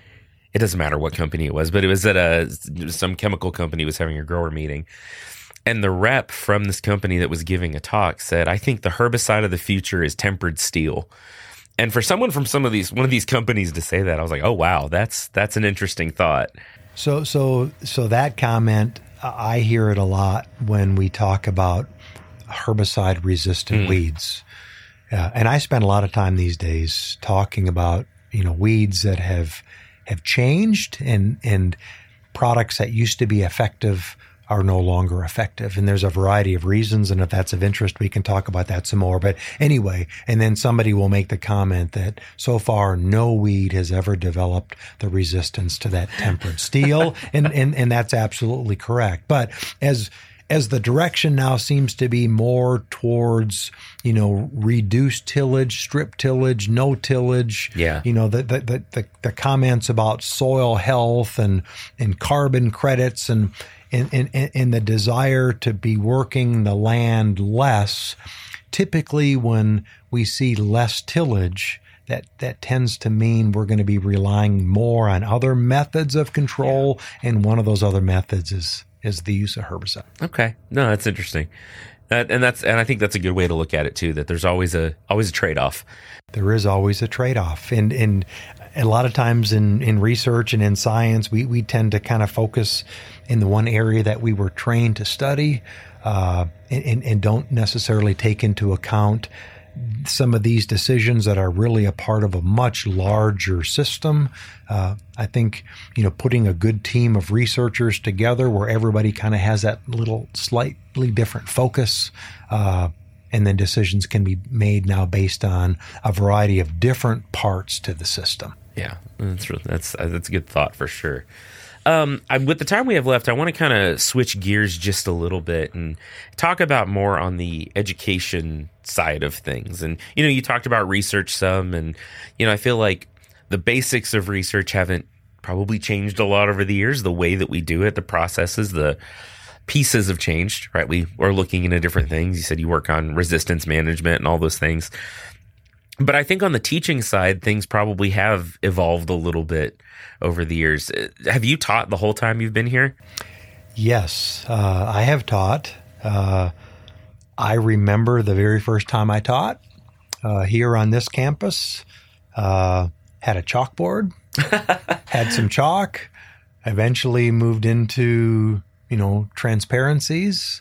It doesn't matter what company it was, but it was at a some chemical company was having a grower meeting. And the rep from this company that was giving a talk said, I think the herbicide of the future is tempered steel. And for someone from some of these, one of these companies to say that, I was like, oh, wow, that's that's an interesting thought. So, so, so that comment, I hear it a lot when we talk about herbicide-resistant mm. weeds. Uh, and I spend a lot of time these days talking about, you know, weeds that have have changed and and products that used to be effective are no longer effective. And there's a variety of reasons. And if that's of interest, we can talk about that some more. But anyway, and then somebody will make the comment that so far no weed has ever developed the resistance to that tempered steel. And, and, and that's absolutely correct. But as, as the direction now seems to be more towards, you know, reduced tillage, strip tillage, no tillage, yeah. you know, the, the, the, the, the comments about soil health and, and carbon credits and, and, and, and the desire to be working the land less. Typically when we see less tillage, that, that tends to mean we're going to be relying more on other methods of control. Yeah. And one of those other methods is is the use of herbicide. Okay. No, that's interesting. That, and that's and I think that's a good way to look at it too, that there's always a always a trade-off. There is always a trade-off. And and a lot of times in, in research and in science, we, we tend to kind of focus in the one area that we were trained to study, uh, and, and don't necessarily take into account some of these decisions that are really a part of a much larger system. Uh, I think, you know, putting a good team of researchers together where everybody kind of has that little slightly different focus, uh, and then decisions can be made now based on a variety of different parts to the system. Yeah, that's really, that's that's a good thought for sure. Um, I, with the time we have left, I want to kind of switch gears just a little bit and talk about more on the education side of things. And, you know, you talked about research some, and, you know, I feel like the basics of research haven't probably changed a lot over the years. The way that we do it, the processes, the pieces have changed, right? We are looking into different things. You said you work on resistance management and all those things. But I think on the teaching side, things probably have evolved a little bit over the years. Have you taught the whole time you've been here? Yes, uh, I have taught. Uh, I remember the very first time I taught uh, here on this campus. Uh, had a chalkboard, had some chalk, eventually moved into, you know, transparencies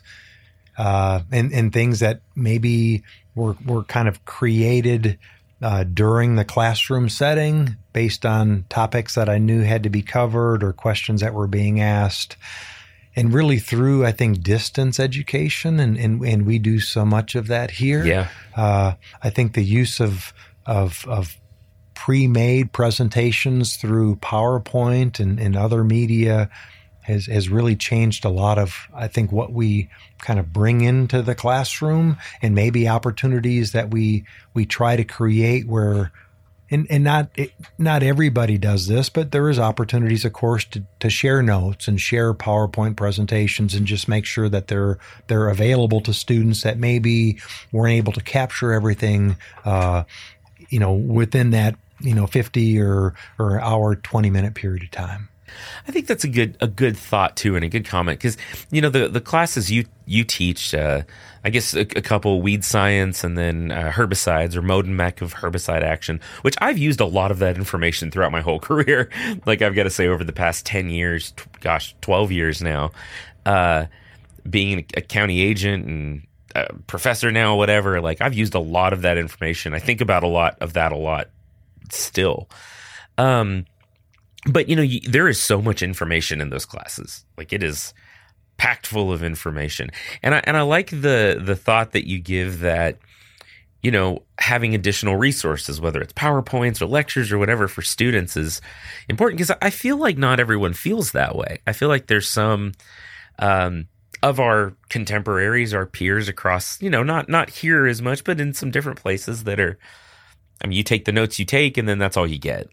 uh, and, and things that maybe were, were kind of created uh, during the classroom setting based on topics that I knew had to be covered or questions that were being asked. And really through, I think, distance education, and, and, and we do so much of that here. Yeah. Uh, I think the use of of, of pre-made presentations through PowerPoint and, and other media has, has really changed a lot of, I think, what we kind of bring into the classroom, and maybe opportunities that we we try to create where, and, and not not everybody does this, but there is opportunities, of course, to, to share notes and share PowerPoint presentations and just make sure that they're they're available to students that maybe weren't able to capture everything, uh, you know, within that, you know, fifty or or hour, twenty minute period of time. I think that's a good a good thought too, and a good comment, because, you know, the the classes you you teach, uh, I guess a, a couple weed science and then uh, herbicides or mode and mech of herbicide action, which I've used a lot of that information throughout my whole career. Like, I've got to say, over the past ten years, t- gosh, twelve years now, uh, being a county agent and a professor now, whatever. Like, I've used a lot of that information. I think about a lot of that a lot still. Um, But, you know, you, there is so much information in those classes. Like, it is packed full of information. And I and I like the the thought that you give that, you know, having additional resources, whether it's PowerPoints or lectures or whatever, for students is important, because I feel like not everyone feels that way. I feel like there's some um, of our contemporaries, our peers across, you know, not not here as much, but in some different places that are, I mean, you take the notes you take and then that's all you get.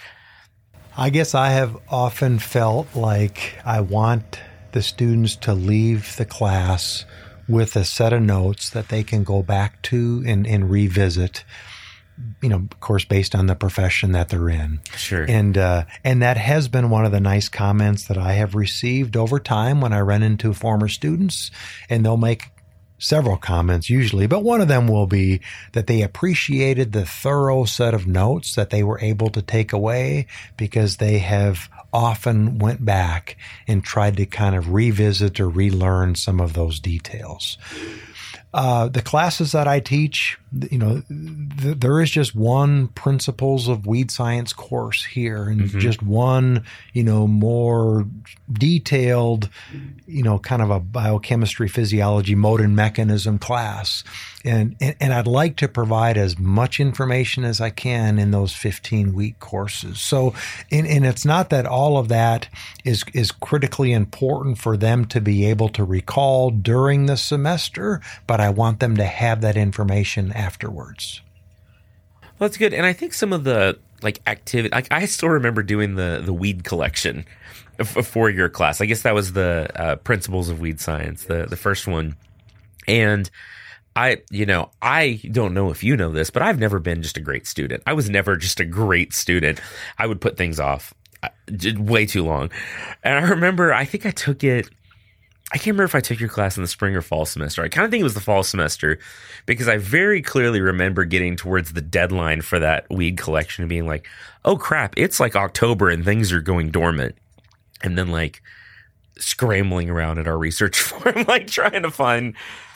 I guess I have often felt like I want the students to leave the class with a set of notes that they can go back to and, and revisit, you know, of course, based on the profession that they're in. Sure. And, uh, and that has been one of the nice comments that I have received over time when I run into former students, and they'll make several comments usually, but one of them will be that they appreciated the thorough set of notes that they were able to take away, because they have often went back and tried to kind of revisit or relearn some of those details. Uh, the classes that I teach, you know, th- there is just one principles of weed science course here, and mm-hmm. just one, you know, more detailed, you know, kind of a biochemistry, physiology, mode and mechanism class. And, and, and I'd like to provide as much information as I can in those fifteen week courses. So, and, and it's not that all of that is, is critically important for them to be able to recall during the semester, but I want them to have that information afterwards. Well, that's good. And I think some of the like activity, like I still remember doing the, the weed collection of a four year class. I guess that was the uh, principles of weed science, the, the first one. And I, you know, I don't know if you know this, but I've never been just a great student. I was never just a great student. I would put things off way too long. And I remember, I think I took it, I can't remember if I took your class in the spring or fall semester. I kind of think it was the fall semester because I very clearly remember getting towards the deadline for that weed collection and being like, oh crap, it's like October and things are going dormant. And then like scrambling around at our research forum, like trying to find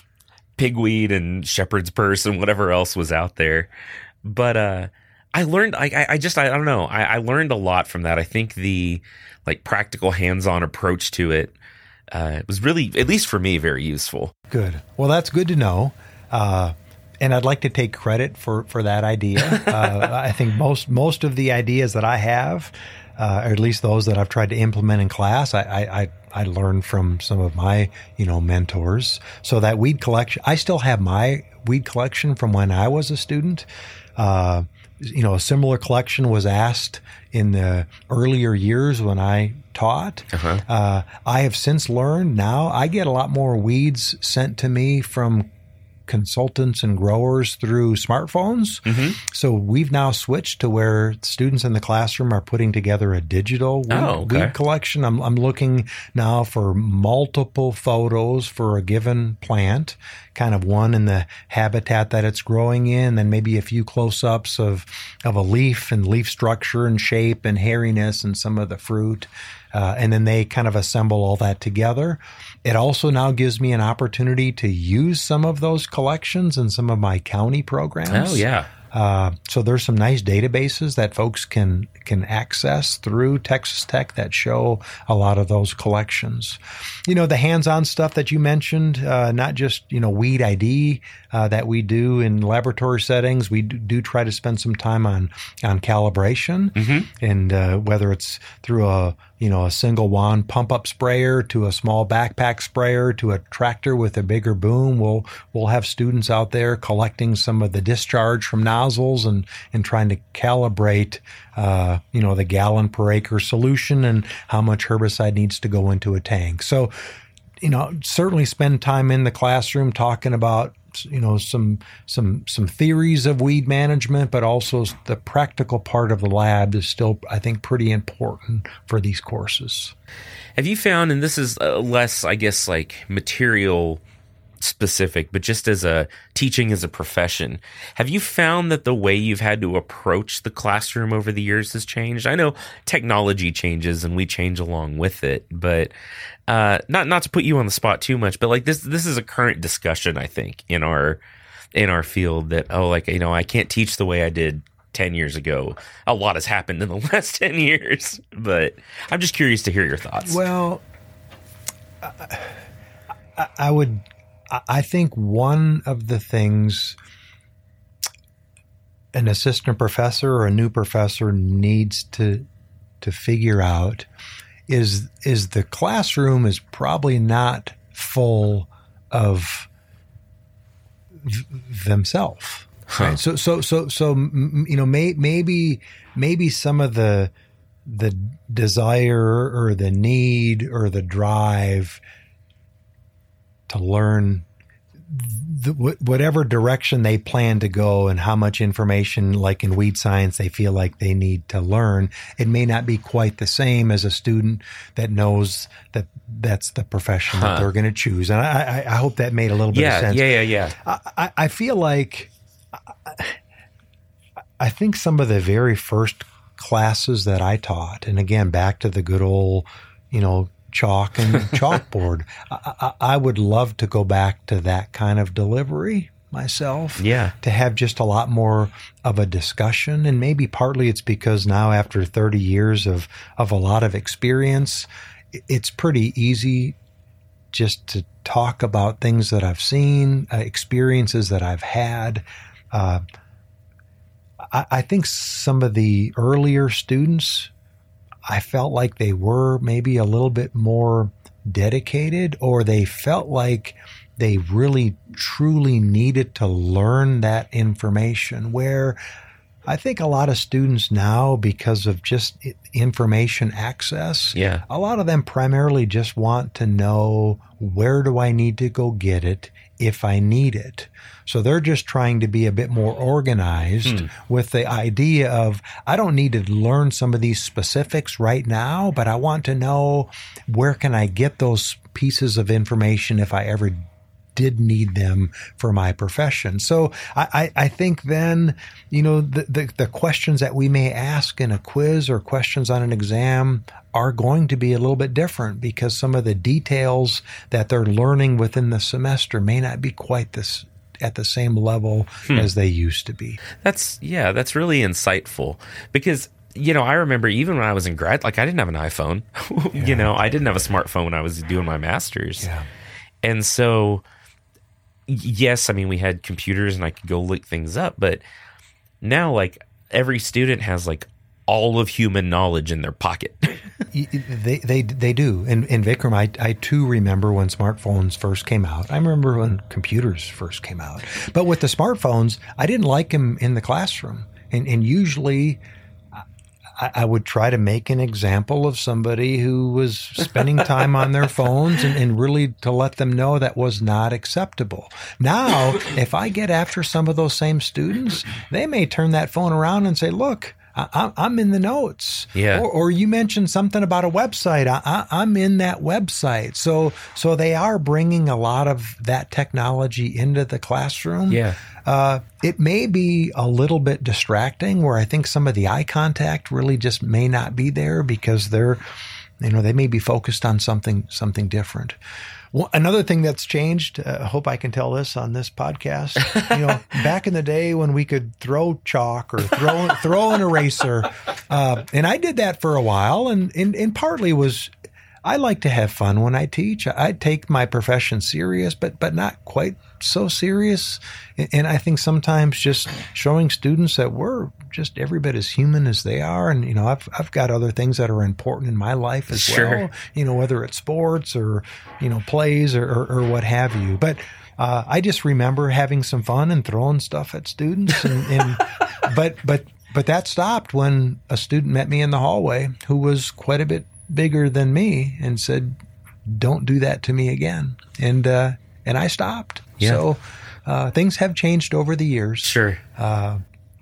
pigweed and shepherd's purse and whatever else was out there. But uh, I learned, I, I just, I don't know, I, I learned a lot from that. I think the like practical hands-on approach to it uh, was really, at least for me, very useful. Good. Well, that's good to know. Uh, and I'd like to take credit for, for that idea. uh, I think most, most of the ideas that I have, uh, or at least those that I've tried to implement in class, I, I, I I learned from some of my, you know, mentors. So that weed collection, I still have my weed collection from when I was a student. Uh, you know, a similar collection was asked in the earlier years when I taught. Uh-huh. Uh, I have since learned now I get a lot more weeds sent to me from consultants and growers through smartphones. Mm-hmm. So we've now switched to where students in the classroom are putting together a digital weed, oh, okay. weed collection. I'm, I'm looking now for multiple photos for a given plant, kind of one in the habitat that it's growing in, then maybe a few close-ups of, of a leaf and leaf structure and shape and hairiness and some of the fruit. Uh, and then they kind of assemble all that together. It also now gives me an opportunity to use some of those collections in some of my county programs. Oh, yeah. Uh, so there's some nice databases that folks can can access through Texas Tech that show a lot of those collections. You know, the hands-on stuff that you mentioned, uh, not just, you know, weed I D uh, that we do in laboratory settings. We do, do try to spend some time on on calibration, mm-hmm. and uh, whether it's through a you know, a single wand pump-up sprayer to a small backpack sprayer to a tractor with a bigger boom. We'll we'll have students out there collecting some of the discharge from nozzles and, and trying to calibrate, uh, you know, the gallon per acre solution and how much herbicide needs to go into a tank. So, you know, certainly spend time in the classroom talking about, you know, some some some theories of weed management, but also the practical part of the lab is still, I think, pretty important for these courses. Have you found, and this is less, I guess, like material specific, but just as a teaching as a profession, have you found that the way you've had to approach the classroom over the years has changed? I know technology changes and we change along with it, but uh, not not to put you on the spot too much, but like this this is a current discussion, I think, in our in our field that, oh, like, you know, I can't teach the way I did ten years ago. A lot has happened in the last ten years, but I'm just curious to hear your thoughts. Well, I, I would... I think one of the things an assistant professor or a new professor needs to to figure out is is the classroom is probably not full of th- themselves. Huh. Right? So so so so you know may, maybe maybe some of the the desire or the need or the drive to learn the, whatever direction they plan to go and how much information, like in weed science, they feel like they need to learn. It may not be quite the same as a student that knows that that's the profession huh. that they're going to choose. And I, I hope that made a little bit yeah, of sense. Yeah, yeah, yeah. I, I feel like I think some of the very first classes that I taught, and again, back to the good old, you know, chalk and chalkboard. I, I, I would love to go back to that kind of delivery myself. Yeah. To have just a lot more of a discussion. And maybe partly it's because now after thirty years of, of a lot of experience, it's pretty easy just to talk about things that I've seen, uh, experiences that I've had. Uh, I, I think some of the earlier students, I felt like they were maybe a little bit more dedicated, or they felt like they really truly needed to learn that information, where I think a lot of students now, because of just information access, yeah. a lot of them primarily just want to know, where do I need to go get it if I need it? So they're just trying to be a bit more organized hmm. with the idea of, I don't need to learn some of these specifics right now, but I want to know, where can I get those pieces of information if I ever did need them for my profession. So I, I, I think then, you know, the, the, the questions that we may ask in a quiz or questions on an exam are going to be a little bit different, because some of the details that they're learning within the semester may not be quite this at the same level hmm. as they used to be. That's, yeah, that's really insightful, because you know, I remember even when I was in grad, like I didn't have an iPhone, yeah. you know, I didn't have a smartphone when I was doing my master's. Yeah. And so, yes, I mean, we had computers and I could go look things up, but now like every student has like all of human knowledge in their pocket. they, they, they do. And, and Vikram, I, I too remember when smartphones first came out. I remember when computers first came out, but with the smartphones, I didn't like them in the classroom. And, and usually I would try to make an example of somebody who was spending time on their phones, and, and really to let them know that was not acceptable. Now, if I get after some of those same students, they may turn that phone around and say, look, I, I'm in the notes. Yeah. Or, or you mentioned something about a website. I, I, I'm in that website. So, so they are bringing a lot of that technology into the classroom. Yeah. Uh, it may be a little bit distracting, where I think some of the eye contact really just may not be there, because they're, you know, they may be focused on something, something different. Well, another thing that's changed, I uh, hope I can tell this on this podcast, you know, back in the day when we could throw chalk or throw, throw an eraser, uh, and I did that for a while, and, and, and partly was, I like to have fun when I teach. I take my profession serious, but but not quite so serious. And I think sometimes just showing students that we're just every bit as human as they are. And, you know, I've I've got other things that are important in my life as sure. well, you know, whether it's sports or, you know, plays or, or, or what have you. But uh, I just remember having some fun and throwing stuff at students. And, and but but but that stopped when a student met me in the hallway who was quite a bit bigger than me and said, don't do that to me again. And, uh, and I stopped. Yeah. So, uh, things have changed over the years. Sure. Uh,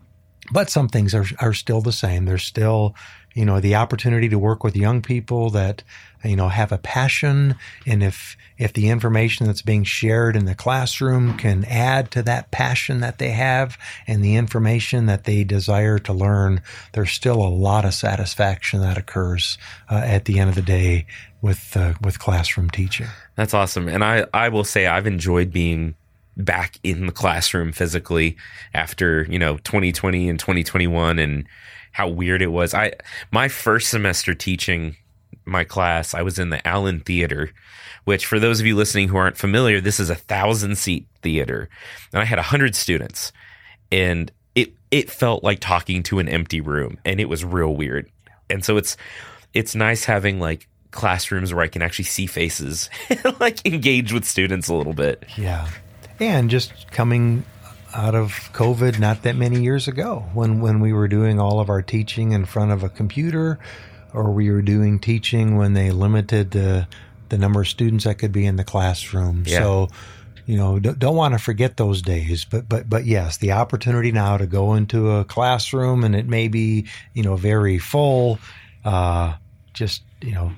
but some things are, are still the same. There's still, you know, the opportunity to work with young people that, you know, have a passion. And if, if the information that's being shared in the classroom can add to that passion that they have and the information that they desire to learn, there's still a lot of satisfaction that occurs uh, at the end of the day with, uh, with classroom teaching. That's awesome. And I, I will say I've enjoyed being back in the classroom physically after, you know, twenty twenty and twenty twenty-one and how weird it was. I, my first semester teaching my class, I was in the Allen Theater, which for those of you listening who aren't familiar, this is a thousand seat theater. And I had a hundred students, and it, it felt like talking to an empty room, and it was real weird. And so it's, it's nice having like classrooms where I can actually see faces and like engage with students a little bit. Yeah. And just coming out of COVID not that many years ago, when, when we were doing all of our teaching in front of a computer, or we were doing teaching when they limited the the number of students that could be in the classroom. Yeah. So, you know, don't, don't want to forget those days. But but but yes, the opportunity now to go into a classroom and it may be, you know, very full. Uh, just you know,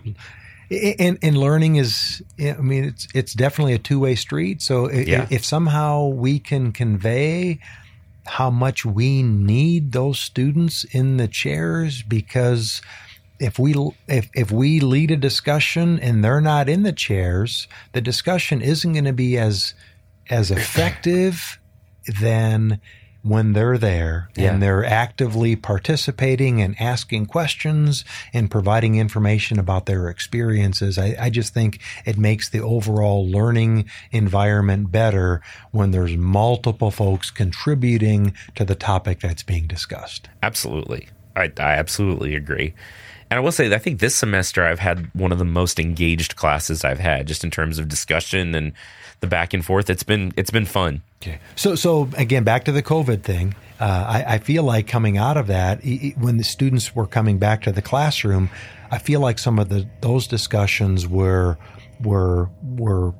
and and learning is, I mean, it's it's definitely a two-way street. So yeah. if, if somehow we can convey how much we need those students in the chairs, because if we if if we lead a discussion and they're not in the chairs, the discussion isn't going to be as as effective than when they're there Yeah. and they're actively participating and asking questions and providing information about their experiences. I, I just think it makes the overall learning environment better when there's multiple folks contributing to the topic that's being discussed. Absolutely. I, I absolutely agree. And I will say that I think this semester I've had one of the most engaged classes I've had, just in terms of discussion and the back and forth. It's been it's been fun. Okay. So, so again, back to the COVID thing. Uh, I, I feel like coming out of that, e- e- when the students were coming back to the classroom, I feel like some of the those discussions were were were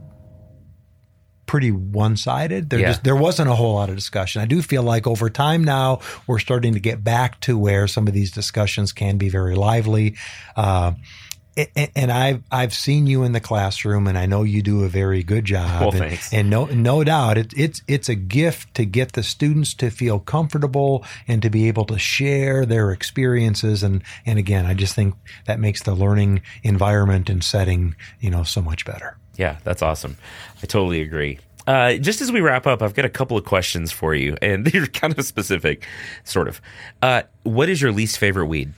pretty one-sided. There Yeah. just there wasn't a whole lot of discussion. I do feel like over time now we're starting to get back to where some of these discussions can be very lively. Uh, And, and I've I've seen you in the classroom, and I know you do a very good job. Well, and, thanks. and no no doubt, it, it's it's a gift to get the students to feel comfortable and to be able to share their experiences. And and again, I just think that makes the learning environment and setting, you know, so much better. Yeah, that's awesome. I totally agree. Uh, just as we wrap up, I've got a couple of questions for you, and they're kind of specific, sort of. Uh, what is your least favorite weed?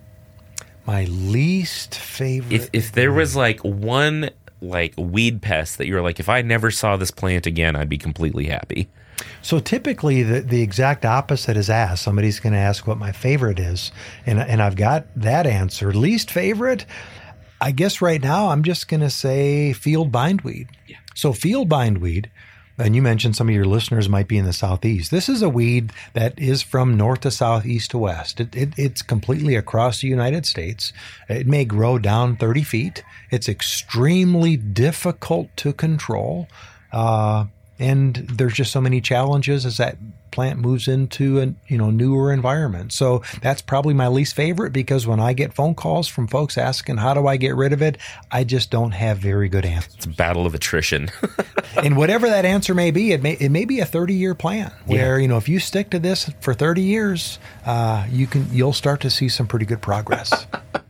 My least favorite. If if there was like one like weed pest that you were like, if I never saw this plant again, I'd be completely happy. So typically the, the exact opposite is asked. Somebody's going to ask what my favorite is. And, and I've got that answer. Least favorite, I guess right now I'm just going to say field bindweed. Yeah. So field bindweed, and you mentioned some of your listeners might be in the Southeast. This is a weed that is from north to south, east to west. It, it, it's completely across the United States. It may grow down thirty feet. It's extremely difficult to control. Uh, and there's just so many challenges as that plant moves into a you know newer environment. So that's probably my least favorite, because when I get phone calls from folks asking how do I get rid of it, I just don't have very good answers. It's a battle of attrition. And whatever that answer may be, it may it may be a thirty year plan where, Yeah. you know, if you stick to this for thirty years, uh, you can you'll start to see some pretty good progress.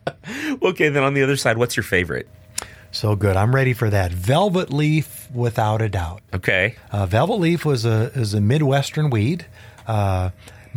Okay, then on the other side, what's your favorite? So good. I'm ready for that. Velvet leaf, without a doubt. Okay. Uh, velvet leaf was a is a Midwestern weed. Uh,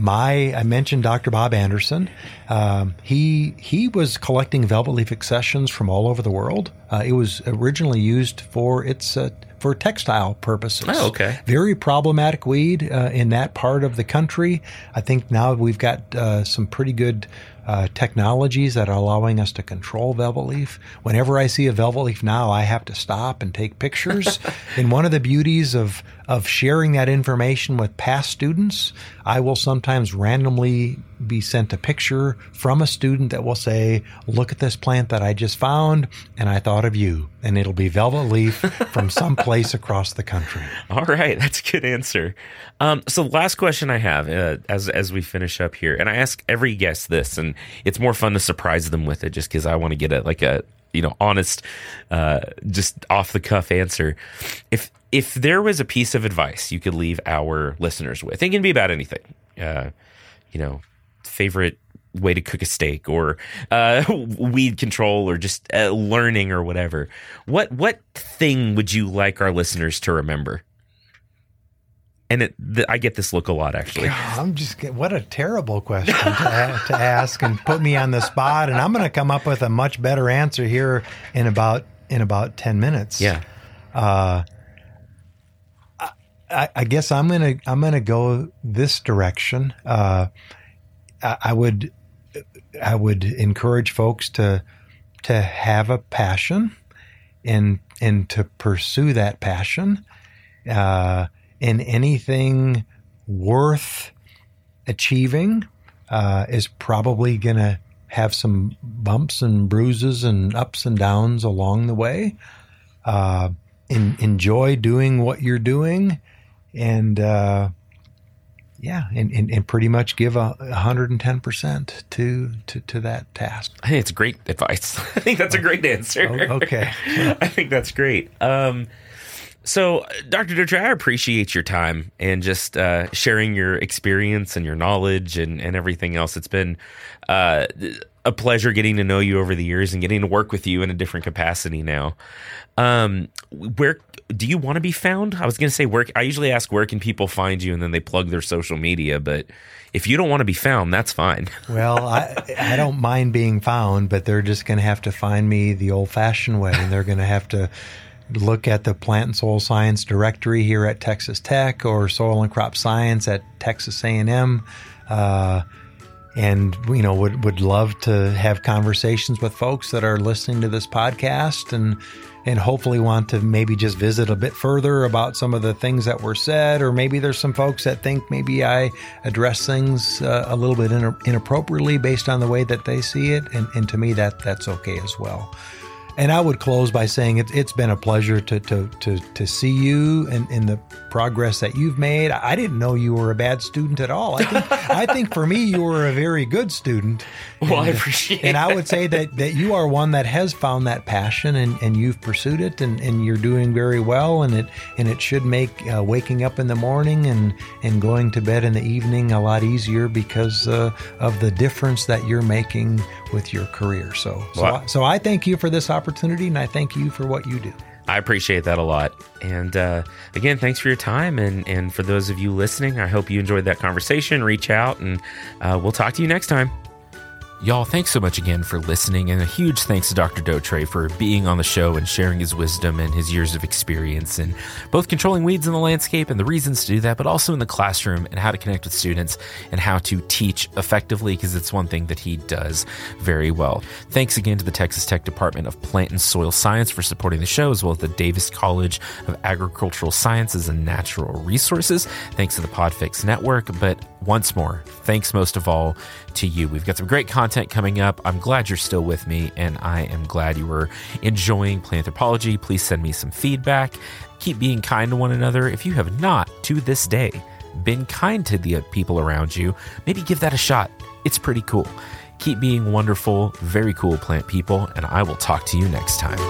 my I mentioned Doctor Bob Anderson. Um, he he was collecting velvet leaf accessions from all over the world. Uh, it was originally used for its uh, for textile purposes. Oh, okay. Very problematic weed uh, in that part of the country. I think now we've got uh, some pretty good Uh, technologies that are allowing us to control velvet leaf. Whenever I see a velvet leaf now, I have to stop and take pictures. And one of the beauties of of sharing that information with past students, I will sometimes randomly be sent a picture from a student that will say, look at this plant that I just found, and I thought of you. And it'll be velvet leaf from some place across the country. All right, that's a good answer. Um, so last question I have uh, as as we finish up here, and I ask every guest this, and it's more fun to surprise them with it, just because I want to get a like a you know honest, uh, just off the cuff answer. If if there was a piece of advice you could leave our listeners with, it can be about anything, uh, you know, favorite way to cook a steak, or uh, weed control, or just uh, learning, or whatever. What what thing would you like our listeners to remember? And it, the, I get this look a lot, actually. God, I'm just get- what a terrible question to, a- to ask and put me on the spot. And I'm going to come up with a much better answer here in about in about ten minutes. Yeah. Uh, I, I guess I'm gonna I'm gonna go this direction. Uh, I, I would I would encourage folks to to have a passion and and to pursue that passion. Uh, And anything worth achieving uh, is probably going to have some bumps and bruises and ups and downs along the way. Uh, in, enjoy doing what you're doing, and uh, yeah, and, and, and pretty much give a one hundred ten percent to, to to that task. I think it's great advice. I think that's a great answer. Oh, okay. I think that's great. Um, So, Doctor Dutra, I appreciate your time and just uh, sharing your experience and your knowledge and, and everything else. It's been uh, a pleasure getting to know you over the years and getting to work with you in a different capacity now. Um, where do you want to be found? I was going to say where. I usually ask where can people find you, and then they plug their social media. But if you don't want to be found, that's fine. Well, I I don't mind being found, but they're just going to have to find me the old-fashioned way, and they're going to have to look at the Plant and Soil Science directory here at Texas Tech, or Soil and Crop Science at Texas A and M. Uh, and, you know, would, would love to have conversations with folks that are listening to this podcast, and and hopefully want to maybe just visit a bit further about some of the things that were said, or maybe there's some folks that think maybe I address things uh, a little bit in, inappropriately based on the way that they see it. And, and to me, that that's okay as well. And I would close by saying it, it's been a pleasure to to to, to see you and, and the progress that you've made. I didn't know you were a bad student at all. I think I think for me, you were a very good student. Well, and, I appreciate And that. I would say that, that you are one that has found that passion, and, and you've pursued it, and, and you're doing very well. And it and it should make uh, waking up in the morning and, and going to bed in the evening a lot easier because uh, of the difference that you're making with your career. So, so, Wow. I, so I thank you for this opportunity, and I thank you for what you do. I appreciate that a lot. And uh, again, thanks for your time. And, and for those of you listening, I hope you enjoyed that conversation. Reach out, and uh, we'll talk to you next time. Y'all, thanks so much again for listening, and a huge thanks to Doctor Dautre for being on the show and sharing his wisdom and his years of experience in both controlling weeds in the landscape and the reasons to do that, but also in the classroom and how to connect with students and how to teach effectively, because it's one thing that he does very well. Thanks again to the Texas Tech Department of Plant and Soil Science for supporting the show, as well as the Davis College of Agricultural Sciences and Natural Resources. Thanks to the Podfix Network, but once more, thanks most of all to you. We've got some great content coming up. I'm glad you're still with me, and I am glad you were enjoying Planthropology. Please send me some feedback. Keep being kind to one another. If you have not, to this day, been kind to the people around you, maybe give that a shot. It's pretty cool. Keep being wonderful, very cool plant people, and I will talk to you next time.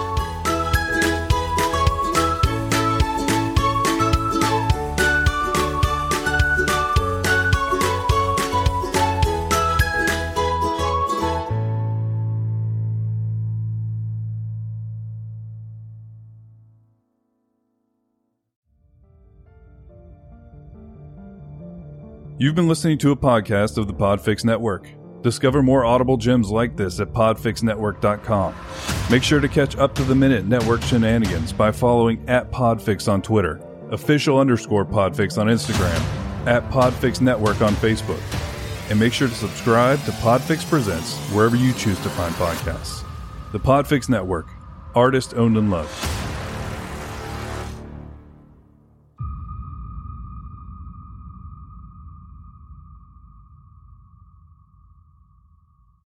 You've been listening to a podcast of the Podfix Network. Discover more audible gems like this at podfix network dot com. Make sure to catch up-to-the-minute network shenanigans by following at Podfix on Twitter, official underscore Podfix on Instagram, at Podfix Network on Facebook. And make sure to subscribe to Podfix Presents wherever you choose to find podcasts. The Podfix Network, artist owned and loved.